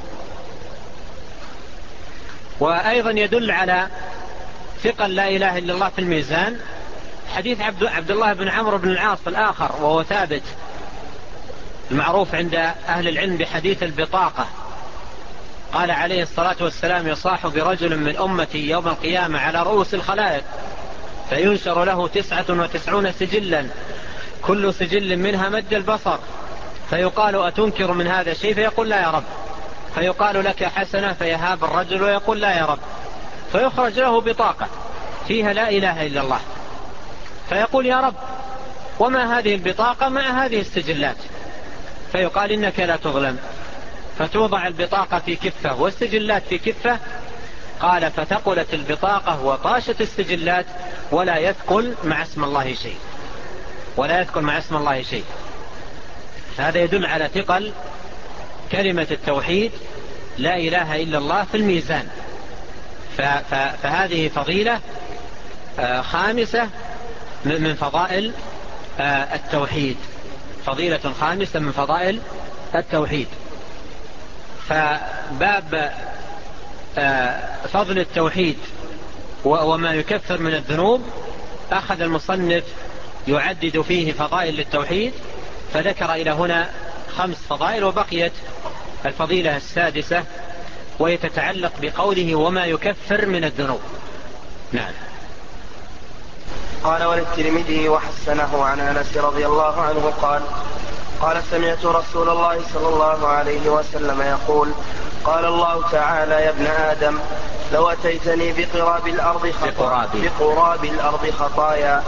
وأيضا يدل على ثقل لا إله إلا الله في الميزان حديث عبد الله بن عمرو بن العاص الآخر، وهو ثابت، المعروف عند أهل العلم بحديث البطاقة. قال عليه الصلاة والسلام: يصاح برجل من أمتي يوم القيامة على رؤوس الخلائق، فينشر له 99 سجلا، كل سجل منها مد البصر، فيقال: أتنكر من هذا الشيء؟ فيقول: لا يا رب. فيقال: لك حسنة؟ فيهاب الرجل ويقول: لا يا رب. فيخرج له بطاقة فيها لا إله إلا الله، فيقول: يا رب، وما هذه البطاقة مع هذه السجلات؟ فيقال: إنك لا تظلم. فتوضع البطاقة في كفة والسجلات في كفة. قال: فتقلت البطاقة وطاشت السجلات ولا يثقل مع اسم الله شيء، ولا يثقل مع اسم الله شيء. هذا يدل على ثقل كلمة التوحيد لا إله إلا الله في الميزان. فهذه فضيلة خامسة من فضائل التوحيد، فضيلة خامسة من فضائل التوحيد. فباب فضل التوحيد وما يكفر من الذنوب أخذ المصنف يعدد فيه فضائل للتوحيد، فذكر إلى هنا 5 فضائل، وبقيت الفضيلة السادسة وهي تتعلق بقوله: وما يكفر من الذنوب. نعم.
قال: وللترمذي وحسنه عن أنس رضي الله عنه قال: سمعت رسول الله صلى الله عليه وسلم يقول: قال الله تعالى: يا ابن آدم، لو أتيتني بقراب الأرض خطايا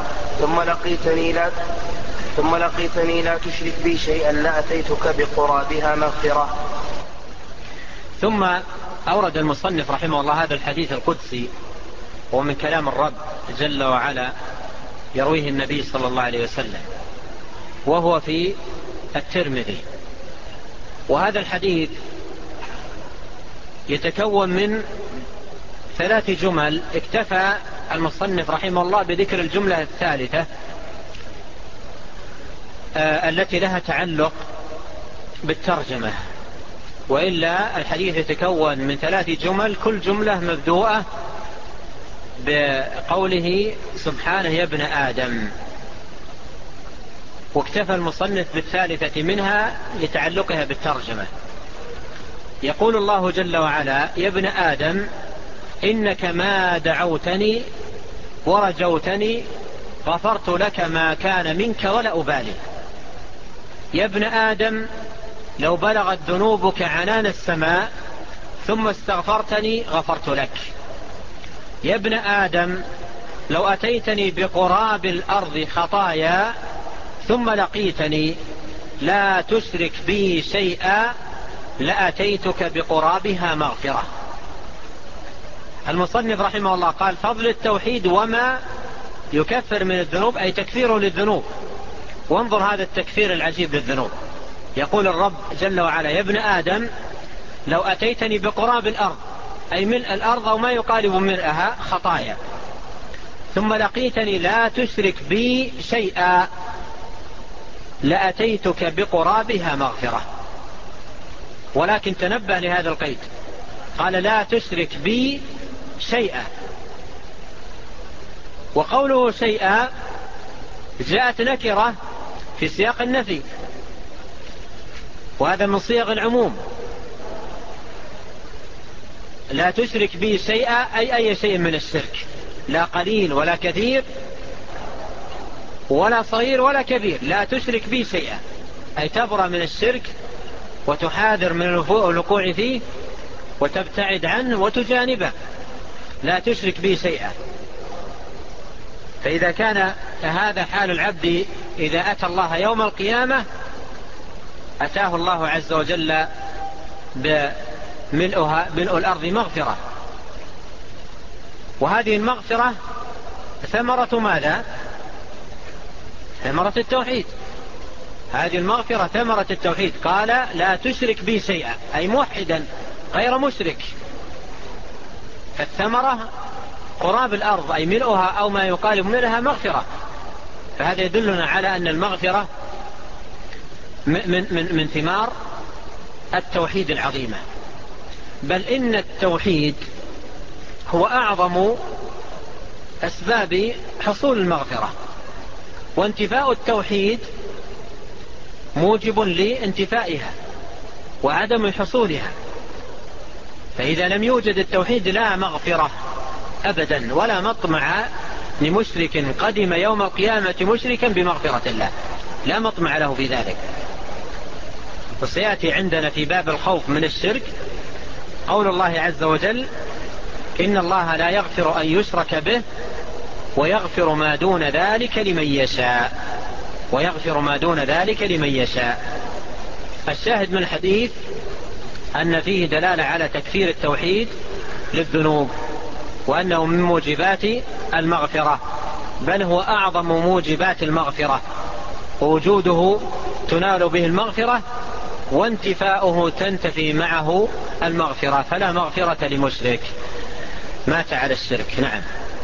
ثم لقيتني لا تشرك بي شيئا لأتيتك بقرابها مغفرة.
ثم أورد المصنف رحمه الله هذا الحديث القدسي، ومن كلام الرب جل وعلا يرويه النبي صلى الله عليه وسلم، وهو في الترمذي. وهذا الحديث يتكون من 3 جمل، اكتفى المصنف رحمه الله بذكر الجملة الثالثة التي لها تعلق بالترجمة، وإلا الحديث يتكون من 3 جمل، كل جملة مبدوءة بقوله سبحانه: يا ابن آدم. واكتفى المصنف بالثالثة منها لتعلقها بالترجمة. يقول الله جل وعلا: يا ابن آدم، إنك ما دعوتني ورجوتني غفرت لك ما كان منك ولا أبالي. يا ابن آدم، لو بلغت ذنوبك عنان السماء ثم استغفرتني غفرت لك. يا ابن آدم، لو أتيتني بقراب الأرض خطايا ثم لقيتني لا تشرك بي شيئا لأتيتك بقرابها مغفرة. المصنف رحمه الله قال فضل التوحيد وما يكفر من الذنوب، أي تكفيره للذنوب. وانظر هذا التكفير العجيب للذنوب. يقول الرب جل وعلا يا ابن آدم لو أتيتني بقراب الأرض، أي ملء الأرض أو ما يقارب ملئها خطايا، ثم لقيتني لا تشرك بي شيئا لأتيتك بقرابها مغفرة. ولكن تنبه لهذا القيد، قال لا تشرك بي شيئا. وقوله شيئا جاءت نكرة في سياق النفي، وهذا من صيغ العموم. لا تشرك بي شيئا أي شيء من الشرك، لا قليل ولا كثير ولا صغير ولا كبير. لا تشرك بي شيئا أي تبرأ من الشرك وتحاذر من الوقوع فيه وتبتعد عنه وتجانبه. لا تشرك بي شيئا. فإذا كان هذا حال العبد إذا أتى الله يوم القيامة أتاه الله عز وجل بملء الأرض مغفرة. وهذه المغفرة ثمرة ماذا؟ ثمرة التوحيد. هذه المغفرة ثمرة التوحيد. قال لا تشرك بي شيئا أي موحدا غير مشرك. فالثمرة قراب الأرض أي ملؤها أو ما يقارب ملئها مغفرة. فهذا يدلنا على أن المغفرة من ثمار التوحيد العظيمة. بل إن التوحيد هو أعظم أسباب حصول المغفرة، وانتفاء التوحيد موجب لانتفائها وعدم حصولها. فإذا لم يوجد التوحيد لا مغفرة أبدا ولا مطمع لمشرك قدم يوم القيامة مشركا بمغفرة الله، لا مطمع له في ذلك. وسيأتي عندنا في باب الخوف من الشرك قول الله عز وجل إن الله لا يغفر أن يشرك به ويغفر ما دون ذلك لمن يشاء. ويغفر ما دون ذلك لمن يشاء. الشاهد من الحديث أن فيه دلالة على تكفير التوحيد للذنوب، وأنه من موجبات المغفرة، بل هو أعظم موجبات المغفرة، ووجوده تنال به المغفرة وانتفاؤه تنتفي معه المغفرة. فلا مغفرة لمشرك مات على الشرك. نعم.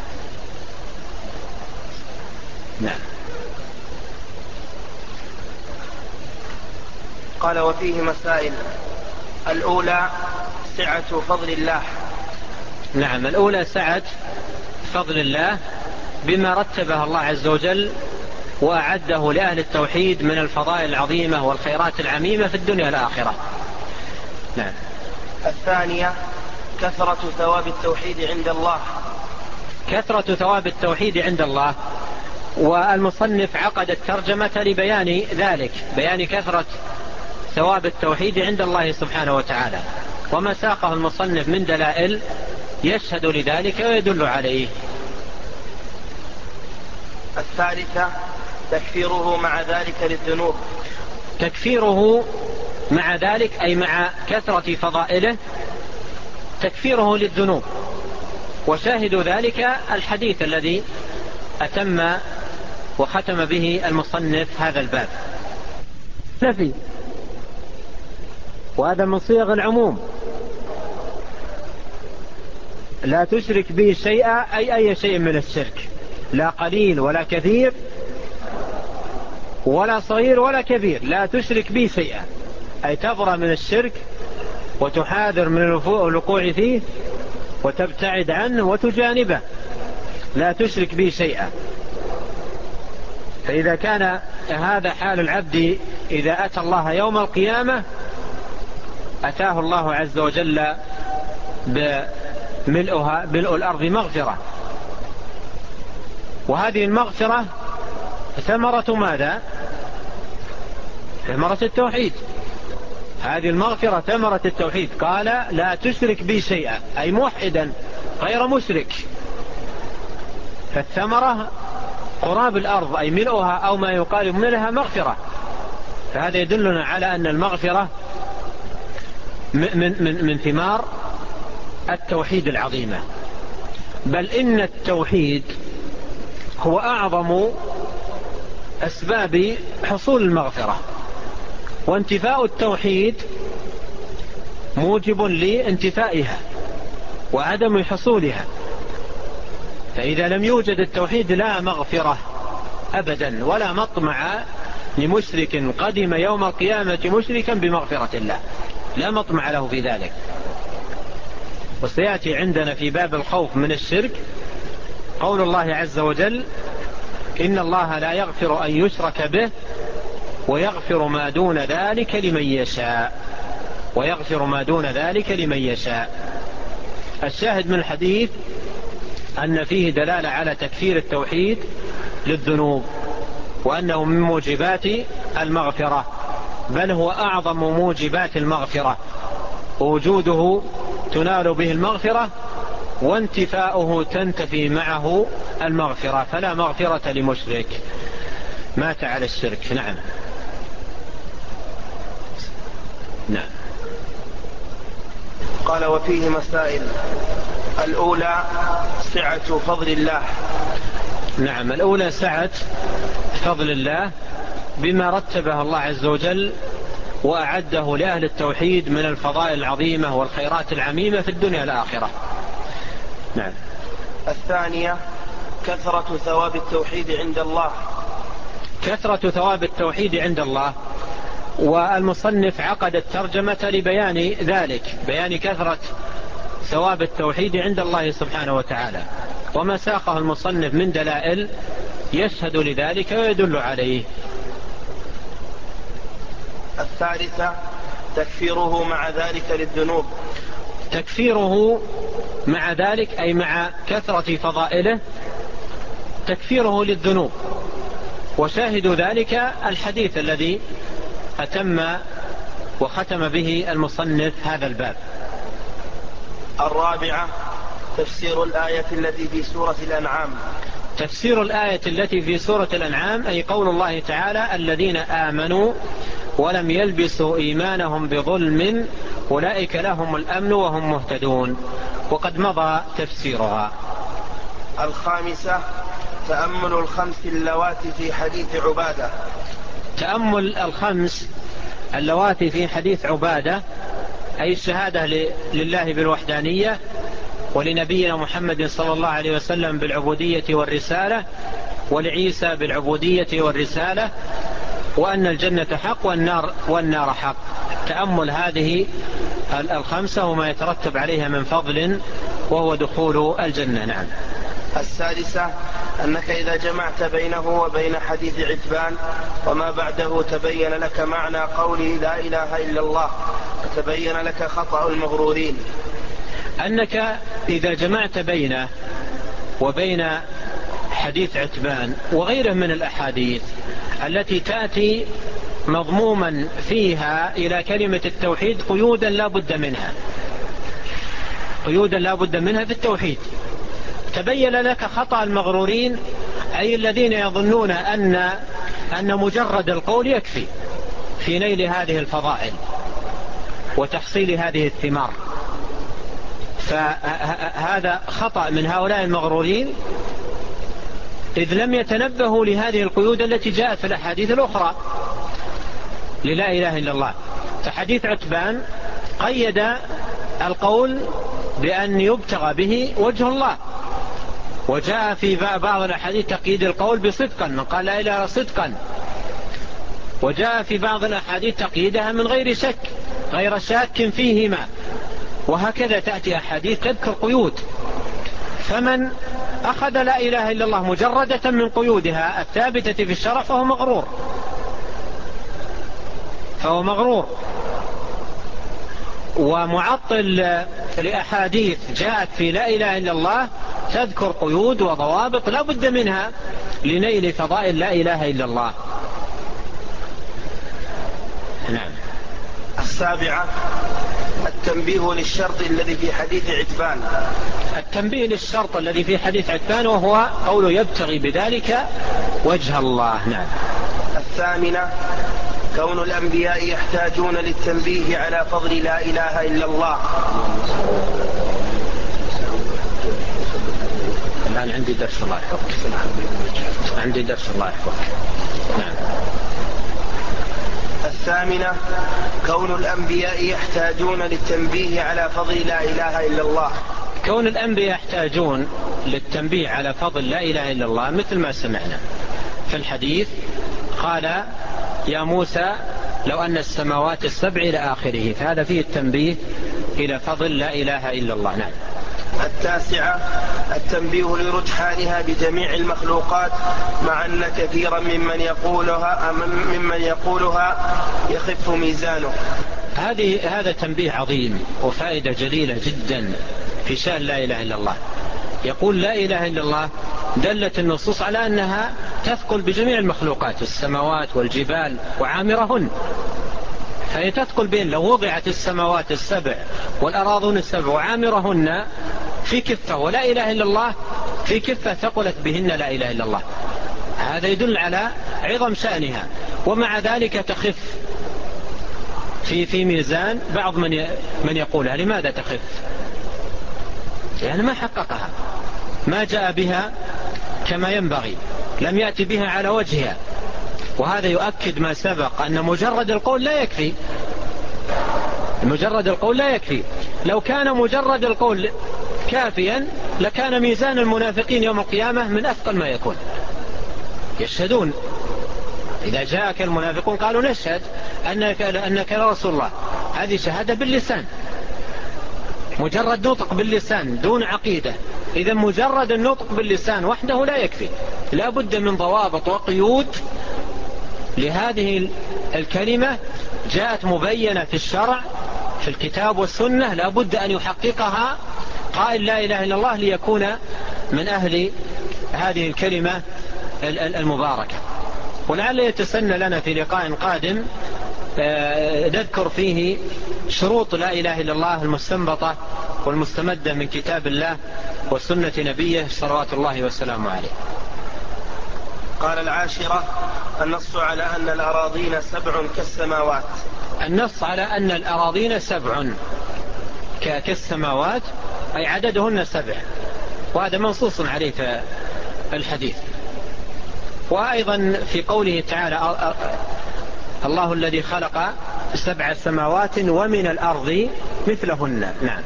نعم.
قال وفيه مسائل. الأولى سعة فضل الله.
نعم. الأولى سعة فضل الله بما رتبه الله عز وجل وأعده لأهل التوحيد من الفضائل العظيمة والخيرات العميمة في الدنيا والآخرة. نعم.
الثانية كثرة ثواب التوحيد عند الله.
كثرة ثواب التوحيد عند الله. والمصنف عقد الترجمة لبيان ذلك، بيان كثرة ثواب التوحيد عند الله سبحانه وتعالى، وما ساقه المصنف من دلائل يشهد لذلك ويدل عليه.
الثالثة تكفيره مع ذلك للذنوب.
تكفيره مع ذلك أي مع كثرة فضائله تكفيره للذنوب. وشاهد ذلك الحديث الذي أتم وختم به المصنف هذا الباب. نفي، وهذا من صيغ العموم. لا تشرك به شيئا أي شيء من الشرك، لا قليل ولا كثير ولا صغير ولا كبير. لا تشرك به شيئا أي تبرأ من الشرك وتحاذر من الوقوع فيه وتبتعد عنه وتجانبه. لا تشرك به شيئا. فإذا كان هذا حال العبد إذا أتى الله يوم القيامة أتاه الله عز وجل بملء الأرض مغفرة. وهذه المغفرة ثمرة ماذا؟ ثمرة التوحيد. هذه المغفرة ثمرة التوحيد. قال لا تشرك بي شيئا أي موحدا غير مشرك. فالثمرة قراب الأرض أي ملؤها أو ما يقارب منها مغفرة. فهذا يدلنا على أن المغفرة من ثمار التوحيد العظيمة، بل إن التوحيد هو أعظم أسباب حصول المغفرة، وانتفاء التوحيد موجب لانتفائها وعدم حصولها. فإذا لم يوجد التوحيد لا مغفرة أبدا، ولا مطمع لمشرك قدم يوم القيامة مشركا بمغفرة الله، لا مطمع له في ذلك. وسيأتي عندنا في باب الخوف من الشرك قول الله عز وجل: إن الله لا يغفر أن يشرك به ويغفر ما دون ذلك لمن يشاء، ويغفر ما دون ذلك لمن يشاء. الشاهد من الحديث أن فيه دلالة على تكفير التوحيد للذنوب، وأنه من موجبات المغفرة، بل هو أعظم موجبات المغفرة، ووجوده تنال به المغفرة، وانتفاؤه تنتفي معه المغفرة، فلا مغفرة لمشرك مات على الشرك. نعم. نعم.
قال: وفيه مسائل. الأولى سعة فضل الله.
نعم، الأولى سعة فضل الله بما رتبه الله عز وجل وأعده لأهل التوحيد من الفضائل العظيمة والخيرات العميمة في الدنيا والآخرة. نعم.
الثانية كثرة ثواب التوحيد عند الله.
كثرة ثواب التوحيد عند الله، والمصنف عقد الترجمة لبيان ذلك، بيان كثرة ثواب التوحيد عند الله سبحانه وتعالى، وما ساقه المصنف من دلائل يشهد لذلك ويدل عليه.
الثالثة تكفيره مع ذلك للذنوب.
تكفيره مع ذلك أي مع كثرة فضائله تكفيره للذنوب، وشاهد ذلك الحديث الذي أتم وختم به المصنف هذا الباب.
الرابعة تفسير الآية التي في سورة الأنعام.
تفسير الآية التي في سورة الأنعام أي قول الله تعالى: الذين آمنوا ولم يلبسوا إيمانهم بظلم أولئك لهم الأمن وهم مهتدون، وقد مضى تفسيرها.
الخامسة تأمل الخمس اللواتي في حديث عبادة.
تأمل الخمس اللواتي في حديث عبادة أي الشهادة لله بالوحدانية، ولنبينا محمد صلى الله عليه وسلم بالعبودية والرسالة، ولعيسى بالعبودية والرسالة، وأن الجنة حق والنار حق. تأمل هذه الخمسة وما يترتب عليها من فضل وهو دخول الجنة. نعم.
السادسة أنك إذا جمعت بينه وبين حديث عتبان وما بعده تبين لك معنى قوله لا إله إلا الله، وتبين لك خطأ المغرورين.
أنك إذا جمعت بينه وبين حديث عتبان وغيره من الأحاديث التي تأتي مضموما فيها إلى كلمة التوحيد قيودا لا بد منها، قيودا لا بد منها في التوحيد، تبين لك خطأ المغرورين، أي الذين يظنون أن مجرد القول يكفي في نيل هذه الفضائل وتحصيل هذه الثمار. فهذا خطأ من هؤلاء المغرورين، إذ لم يتنبهوا لهذه القيود التي جاءت في الأحاديث الأخرى للا إله إلا الله. فحديث عتبان قيد القول بأن يبتغى به وجه الله، وجاء في بعض الأحاديث تقييد القول بصدقا، من قال لا إله إلا صدقا، وجاء في بعض الأحاديث تقييدها من غير شك، غير شاك فيهما، وهكذا تأتي أحاديث تذكر قيود. فمن أخذ لا إله إلا الله مجردة من قيودها الثابتة في الشرع فهو مغرور ومعطل لأحاديث جاءت في لا إله إلا الله تذكر قيود وضوابط لا بد منها لنيل فضائل لا إله إلا الله. نعم.
السابعة التنبيه للشرط الذي في حديث عتبان.
التنبيه للشرط الذي في حديث عتبان وهو قوله يبتغي بذلك وجه الله. نعم.
الثامنة كون الأنبياء يحتاجون للتنبيه على فضل لا إله إلا الله.
الآن عندي درس الله يحفظك. عندي درس الله يحفظك. نعم.
الثامنة كون الأنبياء يحتاجون للتنبيه على فضل لا إله إلا الله.
كون الأنبياء يحتاجون للتنبيه على فضل لا إله إلا الله مثل ما سمعنا في الحديث، قال يا موسى لو أن السماوات السبع إلى آخره، فهذا فيه التنبيه إلى فضل لا إله إلا الله. نعم.
التاسعة التنبيه لرجحانها بجميع المخلوقات، مع أن كثيرا ممن يقولها يخف ميزانه.
هذا تنبيه عظيم وفائدة جليلة جدا في شأن لا إله إلا الله. يقول لا إله إلا الله دلت النصوص على أنها تثقل بجميع المخلوقات، السماوات والجبال وعامرهن، فهي تثقل بين. لو وضعت السماوات السبع والأراضون السبع وعامرهن في كفة ولا إله إلا الله في كفة ثقلت بهن لا إله إلا الله. هذا يدل على عظم شأنها، ومع ذلك تخف في ميزان بعض من يقولها. لماذا تخف؟ يعني ما حققها، ما جاء بها كما ينبغي، لم يأتي بها على وجهها. وهذا يؤكد ما سبق أن مجرد القول لا يكفي. مجرد القول لا يكفي. لو كان مجرد القول كافيا لكان ميزان المنافقين يوم القيامة من أثقل ما يكون. يشهدون إذا جاءك المنافقون قالوا نشهد أنك رسول الله، هذه شهادة باللسان، مجرد نطق باللسان دون عقيدة. إذا مجرد النطق باللسان وحده لا يكفي، لا بد من ضوابط وقيود لهذه الكلمة جاءت مبينة في الشرع في الكتاب والسنة، لا بد أن يحققها قائل لا إله إلا الله ليكون من أهل هذه الكلمة المباركة. ولعل يتسنى لنا في لقاء قادم نذكر فيه شروط لا إله إلا الله المستنبطة والمستمدة من كتاب الله وسنة نبيه صلوات الله والسلام عليه.
قال العاشرة النص على أن الأراضين سبع كالسماوات.
النص على أن الأراضين سبع كالسماوات أي عددهن سبع، وهذا منصوص عليه في الحديث. وأيضا في قوله تعالى الله الذي خلق 7 سماوات ومن الأرض مثلهن. نعم.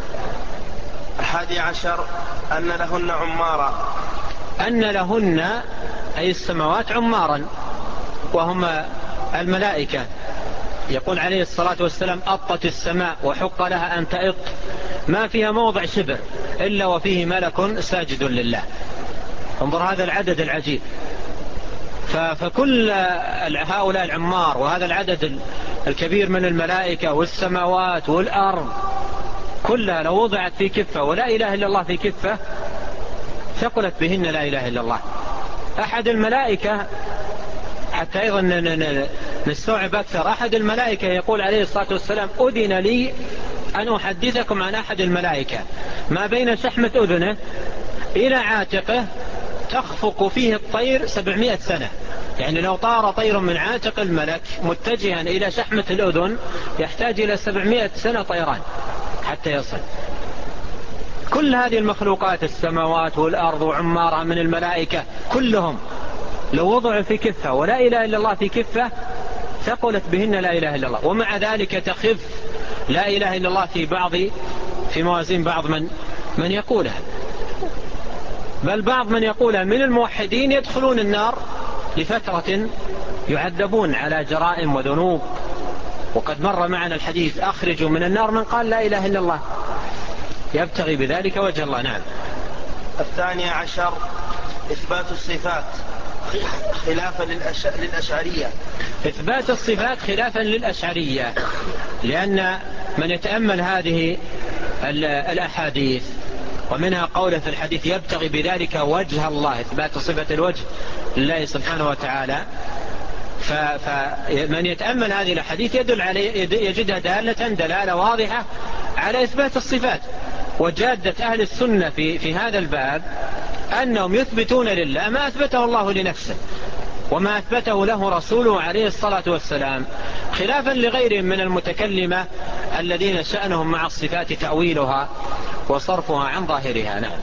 11 أن لهن عمارا.
أن لهن أي السماوات عمارا وهم الملائكة. يقول عليه الصلاة والسلام أطت السماء وحق لها أن تأط، ما فيها موضع شبر إلا وفيه ملك ساجد لله. انظر هذا العدد العجيب. فكل هؤلاء العمار وهذا العدد الكبير من الملائكة والسماوات والأرض كلها لو وضعت في كفة ولا إله إلا الله في كفة ثقلت بهن لا إله إلا الله. أحد الملائكة حتى أيضا نستوعب أكثر، أحد الملائكة يقول عليه الصلاة والسلام أذن لي أن أحدثكم عن أحد الملائكة ما بين شحمة أذنه إلى عاتقه تخفق فيه الطير 700 سنة. يعني لو طار طير من عاتق الملك متجها إلى شحمة الأذن يحتاج إلى 700 سنة طيران حتى يصل. كل هذه المخلوقات السماوات والأرض وعمارها من الملائكة كلهم لو وضعوا في كفة ولا إله إلا الله في كفة ثقلت بهن لا إله إلا الله. ومع ذلك تخف لا إله إلا الله في موازين بعض من يقولها، بل بعض من يقولها من الموحدين يدخلون النار لفترة يعذبون على جرائم وذنوب. وقد مر معنا الحديث أخرجوا من النار من قال لا إله إلا الله يبتغي بذلك وجه الله. نعم.
12 إثبات الصفات خلافا للأشعرية.
إثبات الصفات خلافا للأشعرية، لأن من يتأمل هذه الأحاديث ومنها قوله في الحديث يبتغي بذلك وجه الله، إثبات صفة الوجه لله سبحانه وتعالى، فمن يتأمل هذه الحديث يجدها دلالة واضحة على إثبات الصفات. وجادة أهل السنة في هذا الباب أنهم يثبتون لله ما أثبته الله لنفسه وما أثبته له رسوله عليه الصلاة والسلام، خلافا لغيرهم من المتكلمة الذين شأنهم مع الصفات تأويلها وصرفها عن ظاهرها. نعم.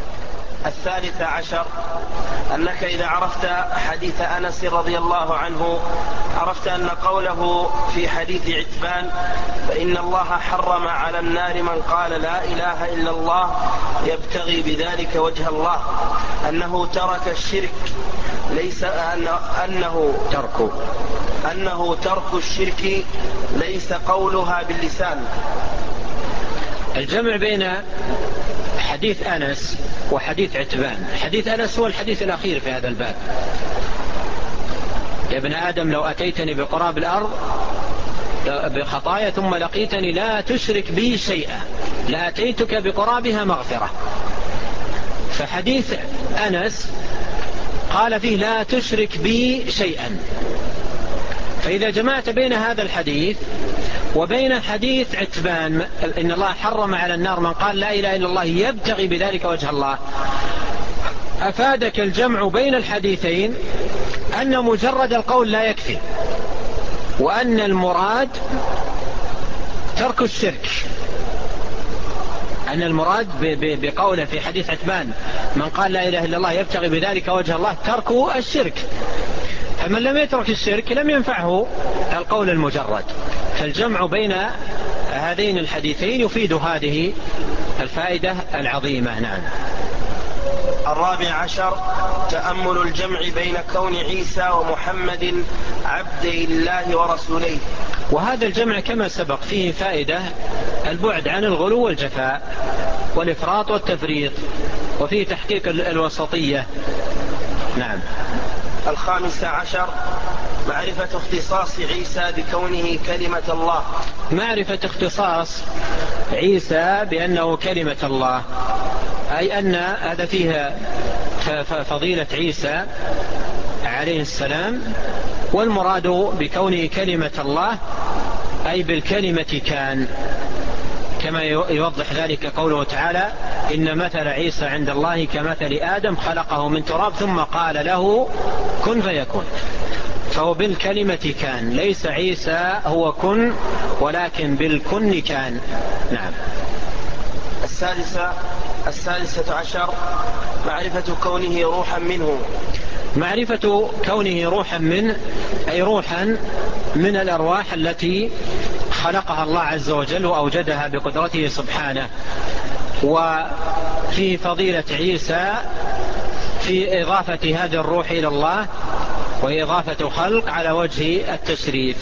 13 أنك إذا عرفت حديث أنس رضي الله عنه عرفت أن قوله في حديث عتبان فإن الله حرم على النار من قال لا إله إلا الله يبتغي بذلك وجه الله أنه ترك الشرك، ليس أنه ترك الشرك ليس قولها باللسان.
الجمع بين حديث أنس وحديث عتبان. حديث أنس هو الحديث الأخير في هذا الباب: يا ابن آدم لو أتيتني بقراب الأرض بخطايا ثم لقيتني لا تشرك بي شيئا لأتيتك بقرابها مغفرة. فحديث أنس قال فيه لا تشرك بي شيئا. فإذا جمعت بين هذا الحديث وبين حديث عتبان إن الله حرم على النار من قال لا إله إلا الله يبتغي بذلك وجه الله، أفادك الجمع بين الحديثين أن مجرد القول لا يكفي، وأن المراد ترك الشرك. أن المراد بقوله في حديث عتبان من قال لا إله إلا الله يبتغي بذلك وجه الله ترك الشرك، فمن لم يترك الشرك لم ينفعه القول المجرد. فالجمع بين هذين الحديثين يفيد هذه الفائدة العظيمة. نعم.
14 تأمل الجمع بين كون عيسى ومحمد عبد الله ورسوله.
وهذا الجمع كما سبق فيه فائدة البعد عن الغلو والجفاء والإفراط والتفريط، وفيه تحقيق الوسطية. نعم.
15 معرفة اختصاص عيسى بكونه كلمة الله.
معرفة اختصاص عيسى بأنه كلمة الله، أي أن هذا فيها فضيلة عيسى عليه السلام، والمراد بكونه كلمة الله أي بالكلمة كان، كما يوضح ذلك قوله تعالى إن مثل عيسى عند الله كمثل آدم خلقه من تراب ثم قال له كن فيكون. فهو بالكلمة كان، ليس عيسى هو كن ولكن بالكن كان. نعم.
16 معرفة كونه روحا منه.
معرفة كونه روحا منه أي روحا من الأرواح التي خلقها الله عز وجل وأوجدها بقدرته سبحانه. وفي فضيلة عيسى في إضافة هذه الروح إلى الله وإضافة خلق على وجه التشريف.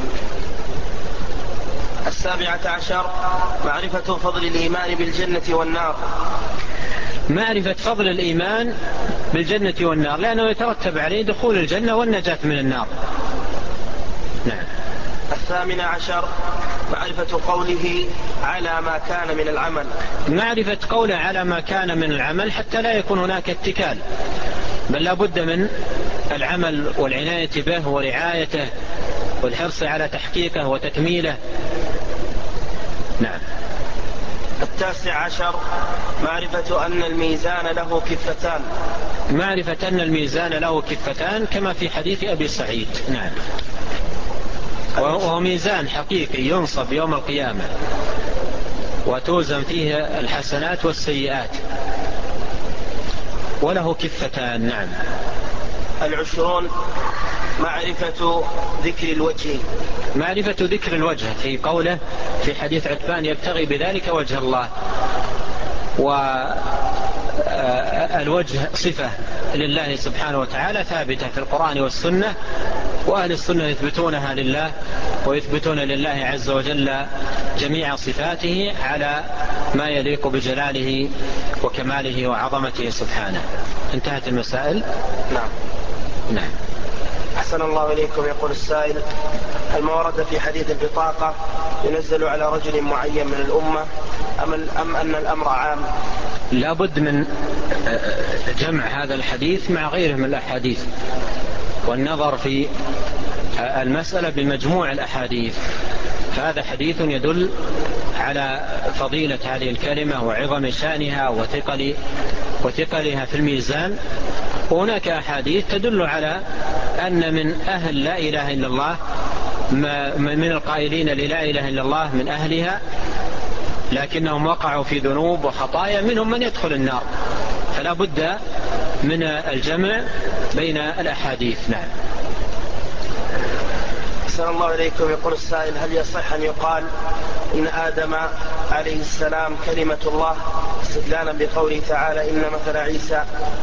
17 معرفة فضل الإيمان بالجنة والنار.
معرفة فضل الإيمان بالجنة والنار لأنه يترتب عليه دخول الجنة والنجاة من النار. نعم.
18 معرفة قوله على ما كان من العمل.
معرفة قوله على ما كان من العمل حتى لا يكون هناك اتكال، بل لا بد من العمل والعناية به ورعايته والحرص على تحقيقه وتكميله. نعم.
19 معرفة أن الميزان له كفتان.
معرفة أن الميزان له كفتان كما في حديث أبي سعيد. نعم. وهو ميزان حقيقي ينصب يوم القيامة وتوزن فيه الحسنات والسيئات وله كفتان. نعم.
20 معرفة ذكر الوجه.
معرفة ذكر الوجه في قوله في حديث عتبان يبتغي بذلك وجه الله. والوجه صفة لله سبحانه وتعالى ثابتة في القرآن والسنة، وأهل السنة يثبتونها لله ويثبتون لله عز وجل جميع صفاته على ما يليق بجلاله وكماله وعظمته سبحانه. انتهت المسائل.
نعم.
نعم.
أحسن الله إليكم. يقول السائل هل ما ورد في حديث البطاقة ينزل على رجل معين من الأمة أم أن الأمر عام؟
لا بد من جمع هذا الحديث مع غيره من الأحاديث والنظر في
المسألة بمجموع الأحاديث، فهذا حديث يدل على فضيلة هذه الكلمة وعظم شأنها وثقلها في الميزان. وهناك أحاديث تدل على أن من أهل لا إله إلا الله، من القائلين للا إله إلا الله من أهلها، لكنهم وقعوا في ذنوب وخطايا، منهم من يدخل النار. فلا بد من الجمع بين الأحاديث. نعم.
أحسن الله إليكم. يقول السائل: هل يصح أن يقال إن آدم عليه السلام كلمة الله، استدلالا بقوله تعالى إن مثل عيسى؟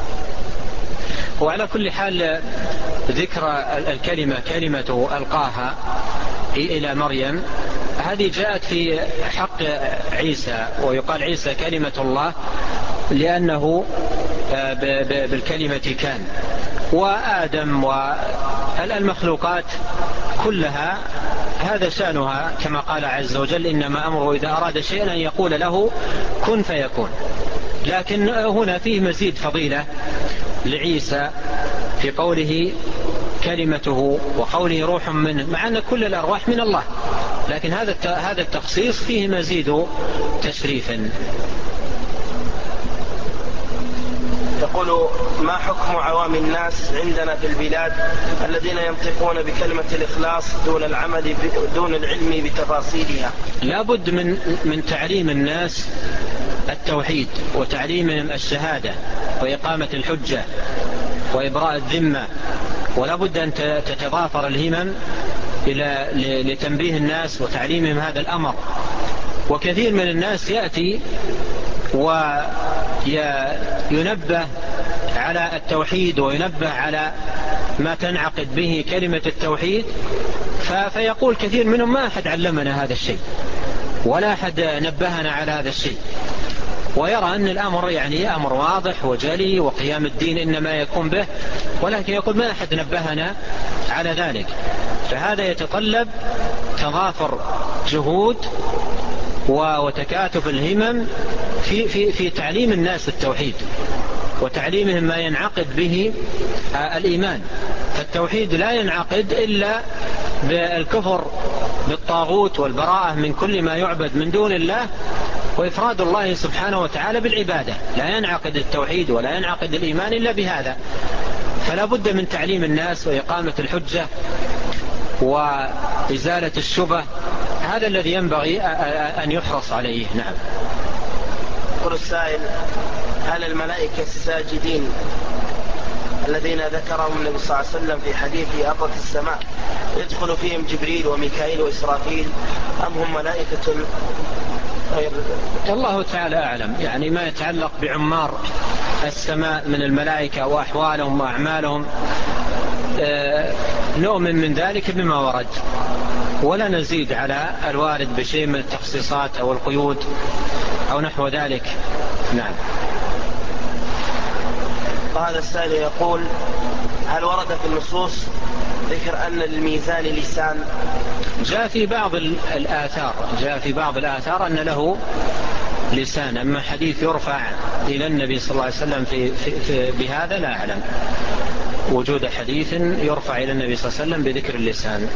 وعلى كل حال ذكر الكلمة كلمة ألقاها إلى مريم هذه جاءت في حق عيسى، ويقال عيسى كلمة الله لأنه بالكلمة كان. وآدم والمخلوقات كلها هذا شأنها، كما قال عز وجل: إنما أمره إذا أراد شيئا أن يقول له كن فيكون. لكن هنا فيه مزيد فضيلة لعيسى في قوله كلمته وقوله روح منه، مع أن كل الأرواح من الله، لكن هذا التخصيص فيه مزيد تشريف.
يقول: ما حكم عوام الناس عندنا في البلاد الذين ينطقون بكلمة الإخلاص دون العلم بتفاصيلها؟
لا بد من تعليم الناس التوحيد، وتعليمهم الشهادة وإقامة الحجة وإبراء الذمة، ولا بد أن تتضافر الهمم لتنبيه الناس وتعليمهم هذا الأمر. وكثير من الناس يأتي وينبه على التوحيد وينبه على ما تنعقد به كلمة التوحيد، فيقول كثير منهم: ما أحد علمنا هذا الشيء ولا أحد نبهنا على هذا الشيء، ويرى أن الأمر يعني أمر واضح وجلي وقيام الدين إنما يكون به، ولكن يقول: ما أحد نبهنا على ذلك. فهذا يتطلب تضافر جهود وتكاتف الهمم في تعليم الناس التوحيد وتعليمهم ما ينعقد به الإيمان. فالتوحيد لا ينعقد إلا بالكفر بالطاغوت والبراءة من كل ما يعبد من دون الله، وإفراد الله سبحانه وتعالى بالعبادة. لا ينعقد التوحيد ولا ينعقد الإيمان إلا بهذا. فلا بد من تعليم الناس وإقامة الحجة وإزالة الشبه، هذا الذي ينبغي أن يحرص عليه. نعم.
يقول السائل: هل الملائكة الساجدين الذين ذكرهم النبي صلى الله عليه وسلم في حديث أرض السماء يدخل فيهم جبريل وميكائيل وإسرافيل، أم هم ملائكة غير؟
الله تعالى أعلم. يعني ما يتعلق بعمار السماء من الملائكة وأحوالهم وأعمالهم نؤمن من ذلك بما ورد، ولا نزيد على الوارد بشيء من التخصيصات أو القيود أو نحو ذلك. نعم.
وهذا السائل يقول: هل ورد في النصوص ذكر أن للميزان لسان؟
جاء في بعض الآثار أن له لسان، أما حديث يرفع إلى النبي صلى الله عليه وسلم بهذا لا أعلم وجود حديث يرفع إلى النبي صلى الله عليه وسلم بذكر اللسان.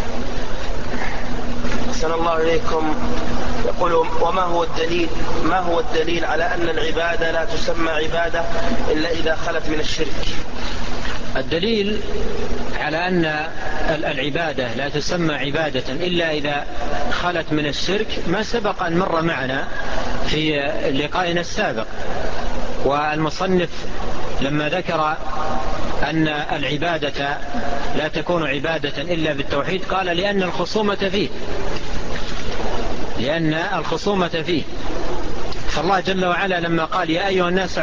أحسن الله إليكم. يقول: ما هو الدليل على أن العبادة لا تسمى عبادة إلا إذا خلت من الشرك؟
الدليل على أن العبادة لا تسمى عبادة إلا إذا خلت من الشرك ما سبق أن مر معنا في لقائنا السابق. والمصنف لما ذكر أن العبادة لا تكون عبادة إلا بالتوحيد قال: لأن الخصومة فيه. فالله جل وعلا لما قال: يا أيها الناس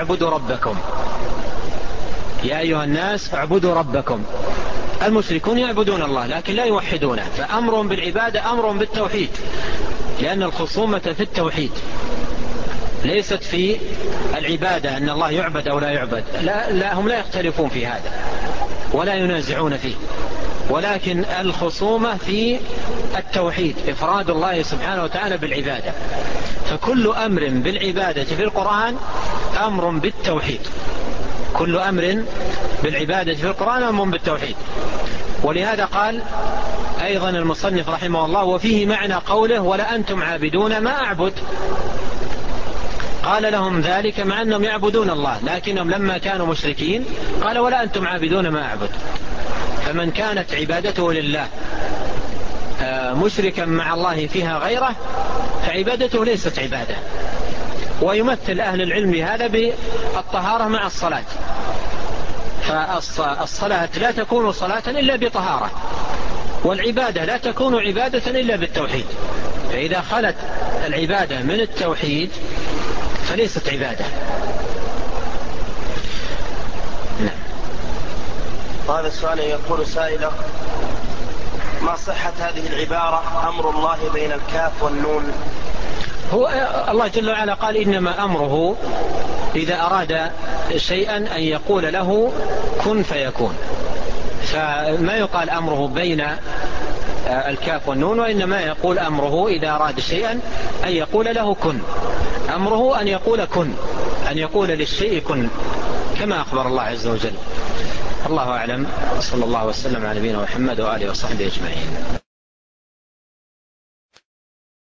اعبدوا ربكم، المشركون يعبدون الله لكن لا يوحدونه، فأمرهم بالعبادة أمرهم بالتوحيد، لأن الخصومة في التوحيد ليست في العبادة أن الله يعبد أو لا يعبد. لا هم لا يختلفون في هذا ولا ينازعون فيه، ولكن الخصومة في التوحيد، إفراد الله سبحانه وتعالى بالعبادة. فكل أمر بالعبادة في القرآن أمر بالتوحيد، كل أمر بالعبادة في القرآن أمر بالتوحيد.
ولهذا قال أيضا المصنف رحمه الله: وفيه معنى قوله ولا أنتم عابدون ما أعبد. قال لهم ذلك مع أنهم يعبدون الله، لكنهم لما كانوا مشركين قال ولا أنتم عابدون ما أعبد. فمن كانت عبادته لله مشركا مع الله فيها غيره فعبادته ليست عبادة. ويمثل أهل العلم بهذا بالطهارة مع الصلاة، فالصلاة لا تكون صلاة إلا بطهارة، والعبادة لا تكون عبادة إلا بالتوحيد. فإذا خلت العبادة من التوحيد فليست عبادة.
وهذا السؤال يقول سائله: ما صحة هذه العبارة أمر الله بين الكاف والنون؟
هو الله جل وعلا قال إنما أمره إذا أراد شيئا أن يقول له كن فيكون، فما يقال أمره بين الكاف والنون، وإنما يقول أمره إذا أراد شيئا أن يقول له كن. أمره أن يقول كن، أن يقول للشيء كن، كما أخبر الله عز وجل. الله أعلم، صلى الله وسلم على نبينا محمد وآله وصحبه أجمعين.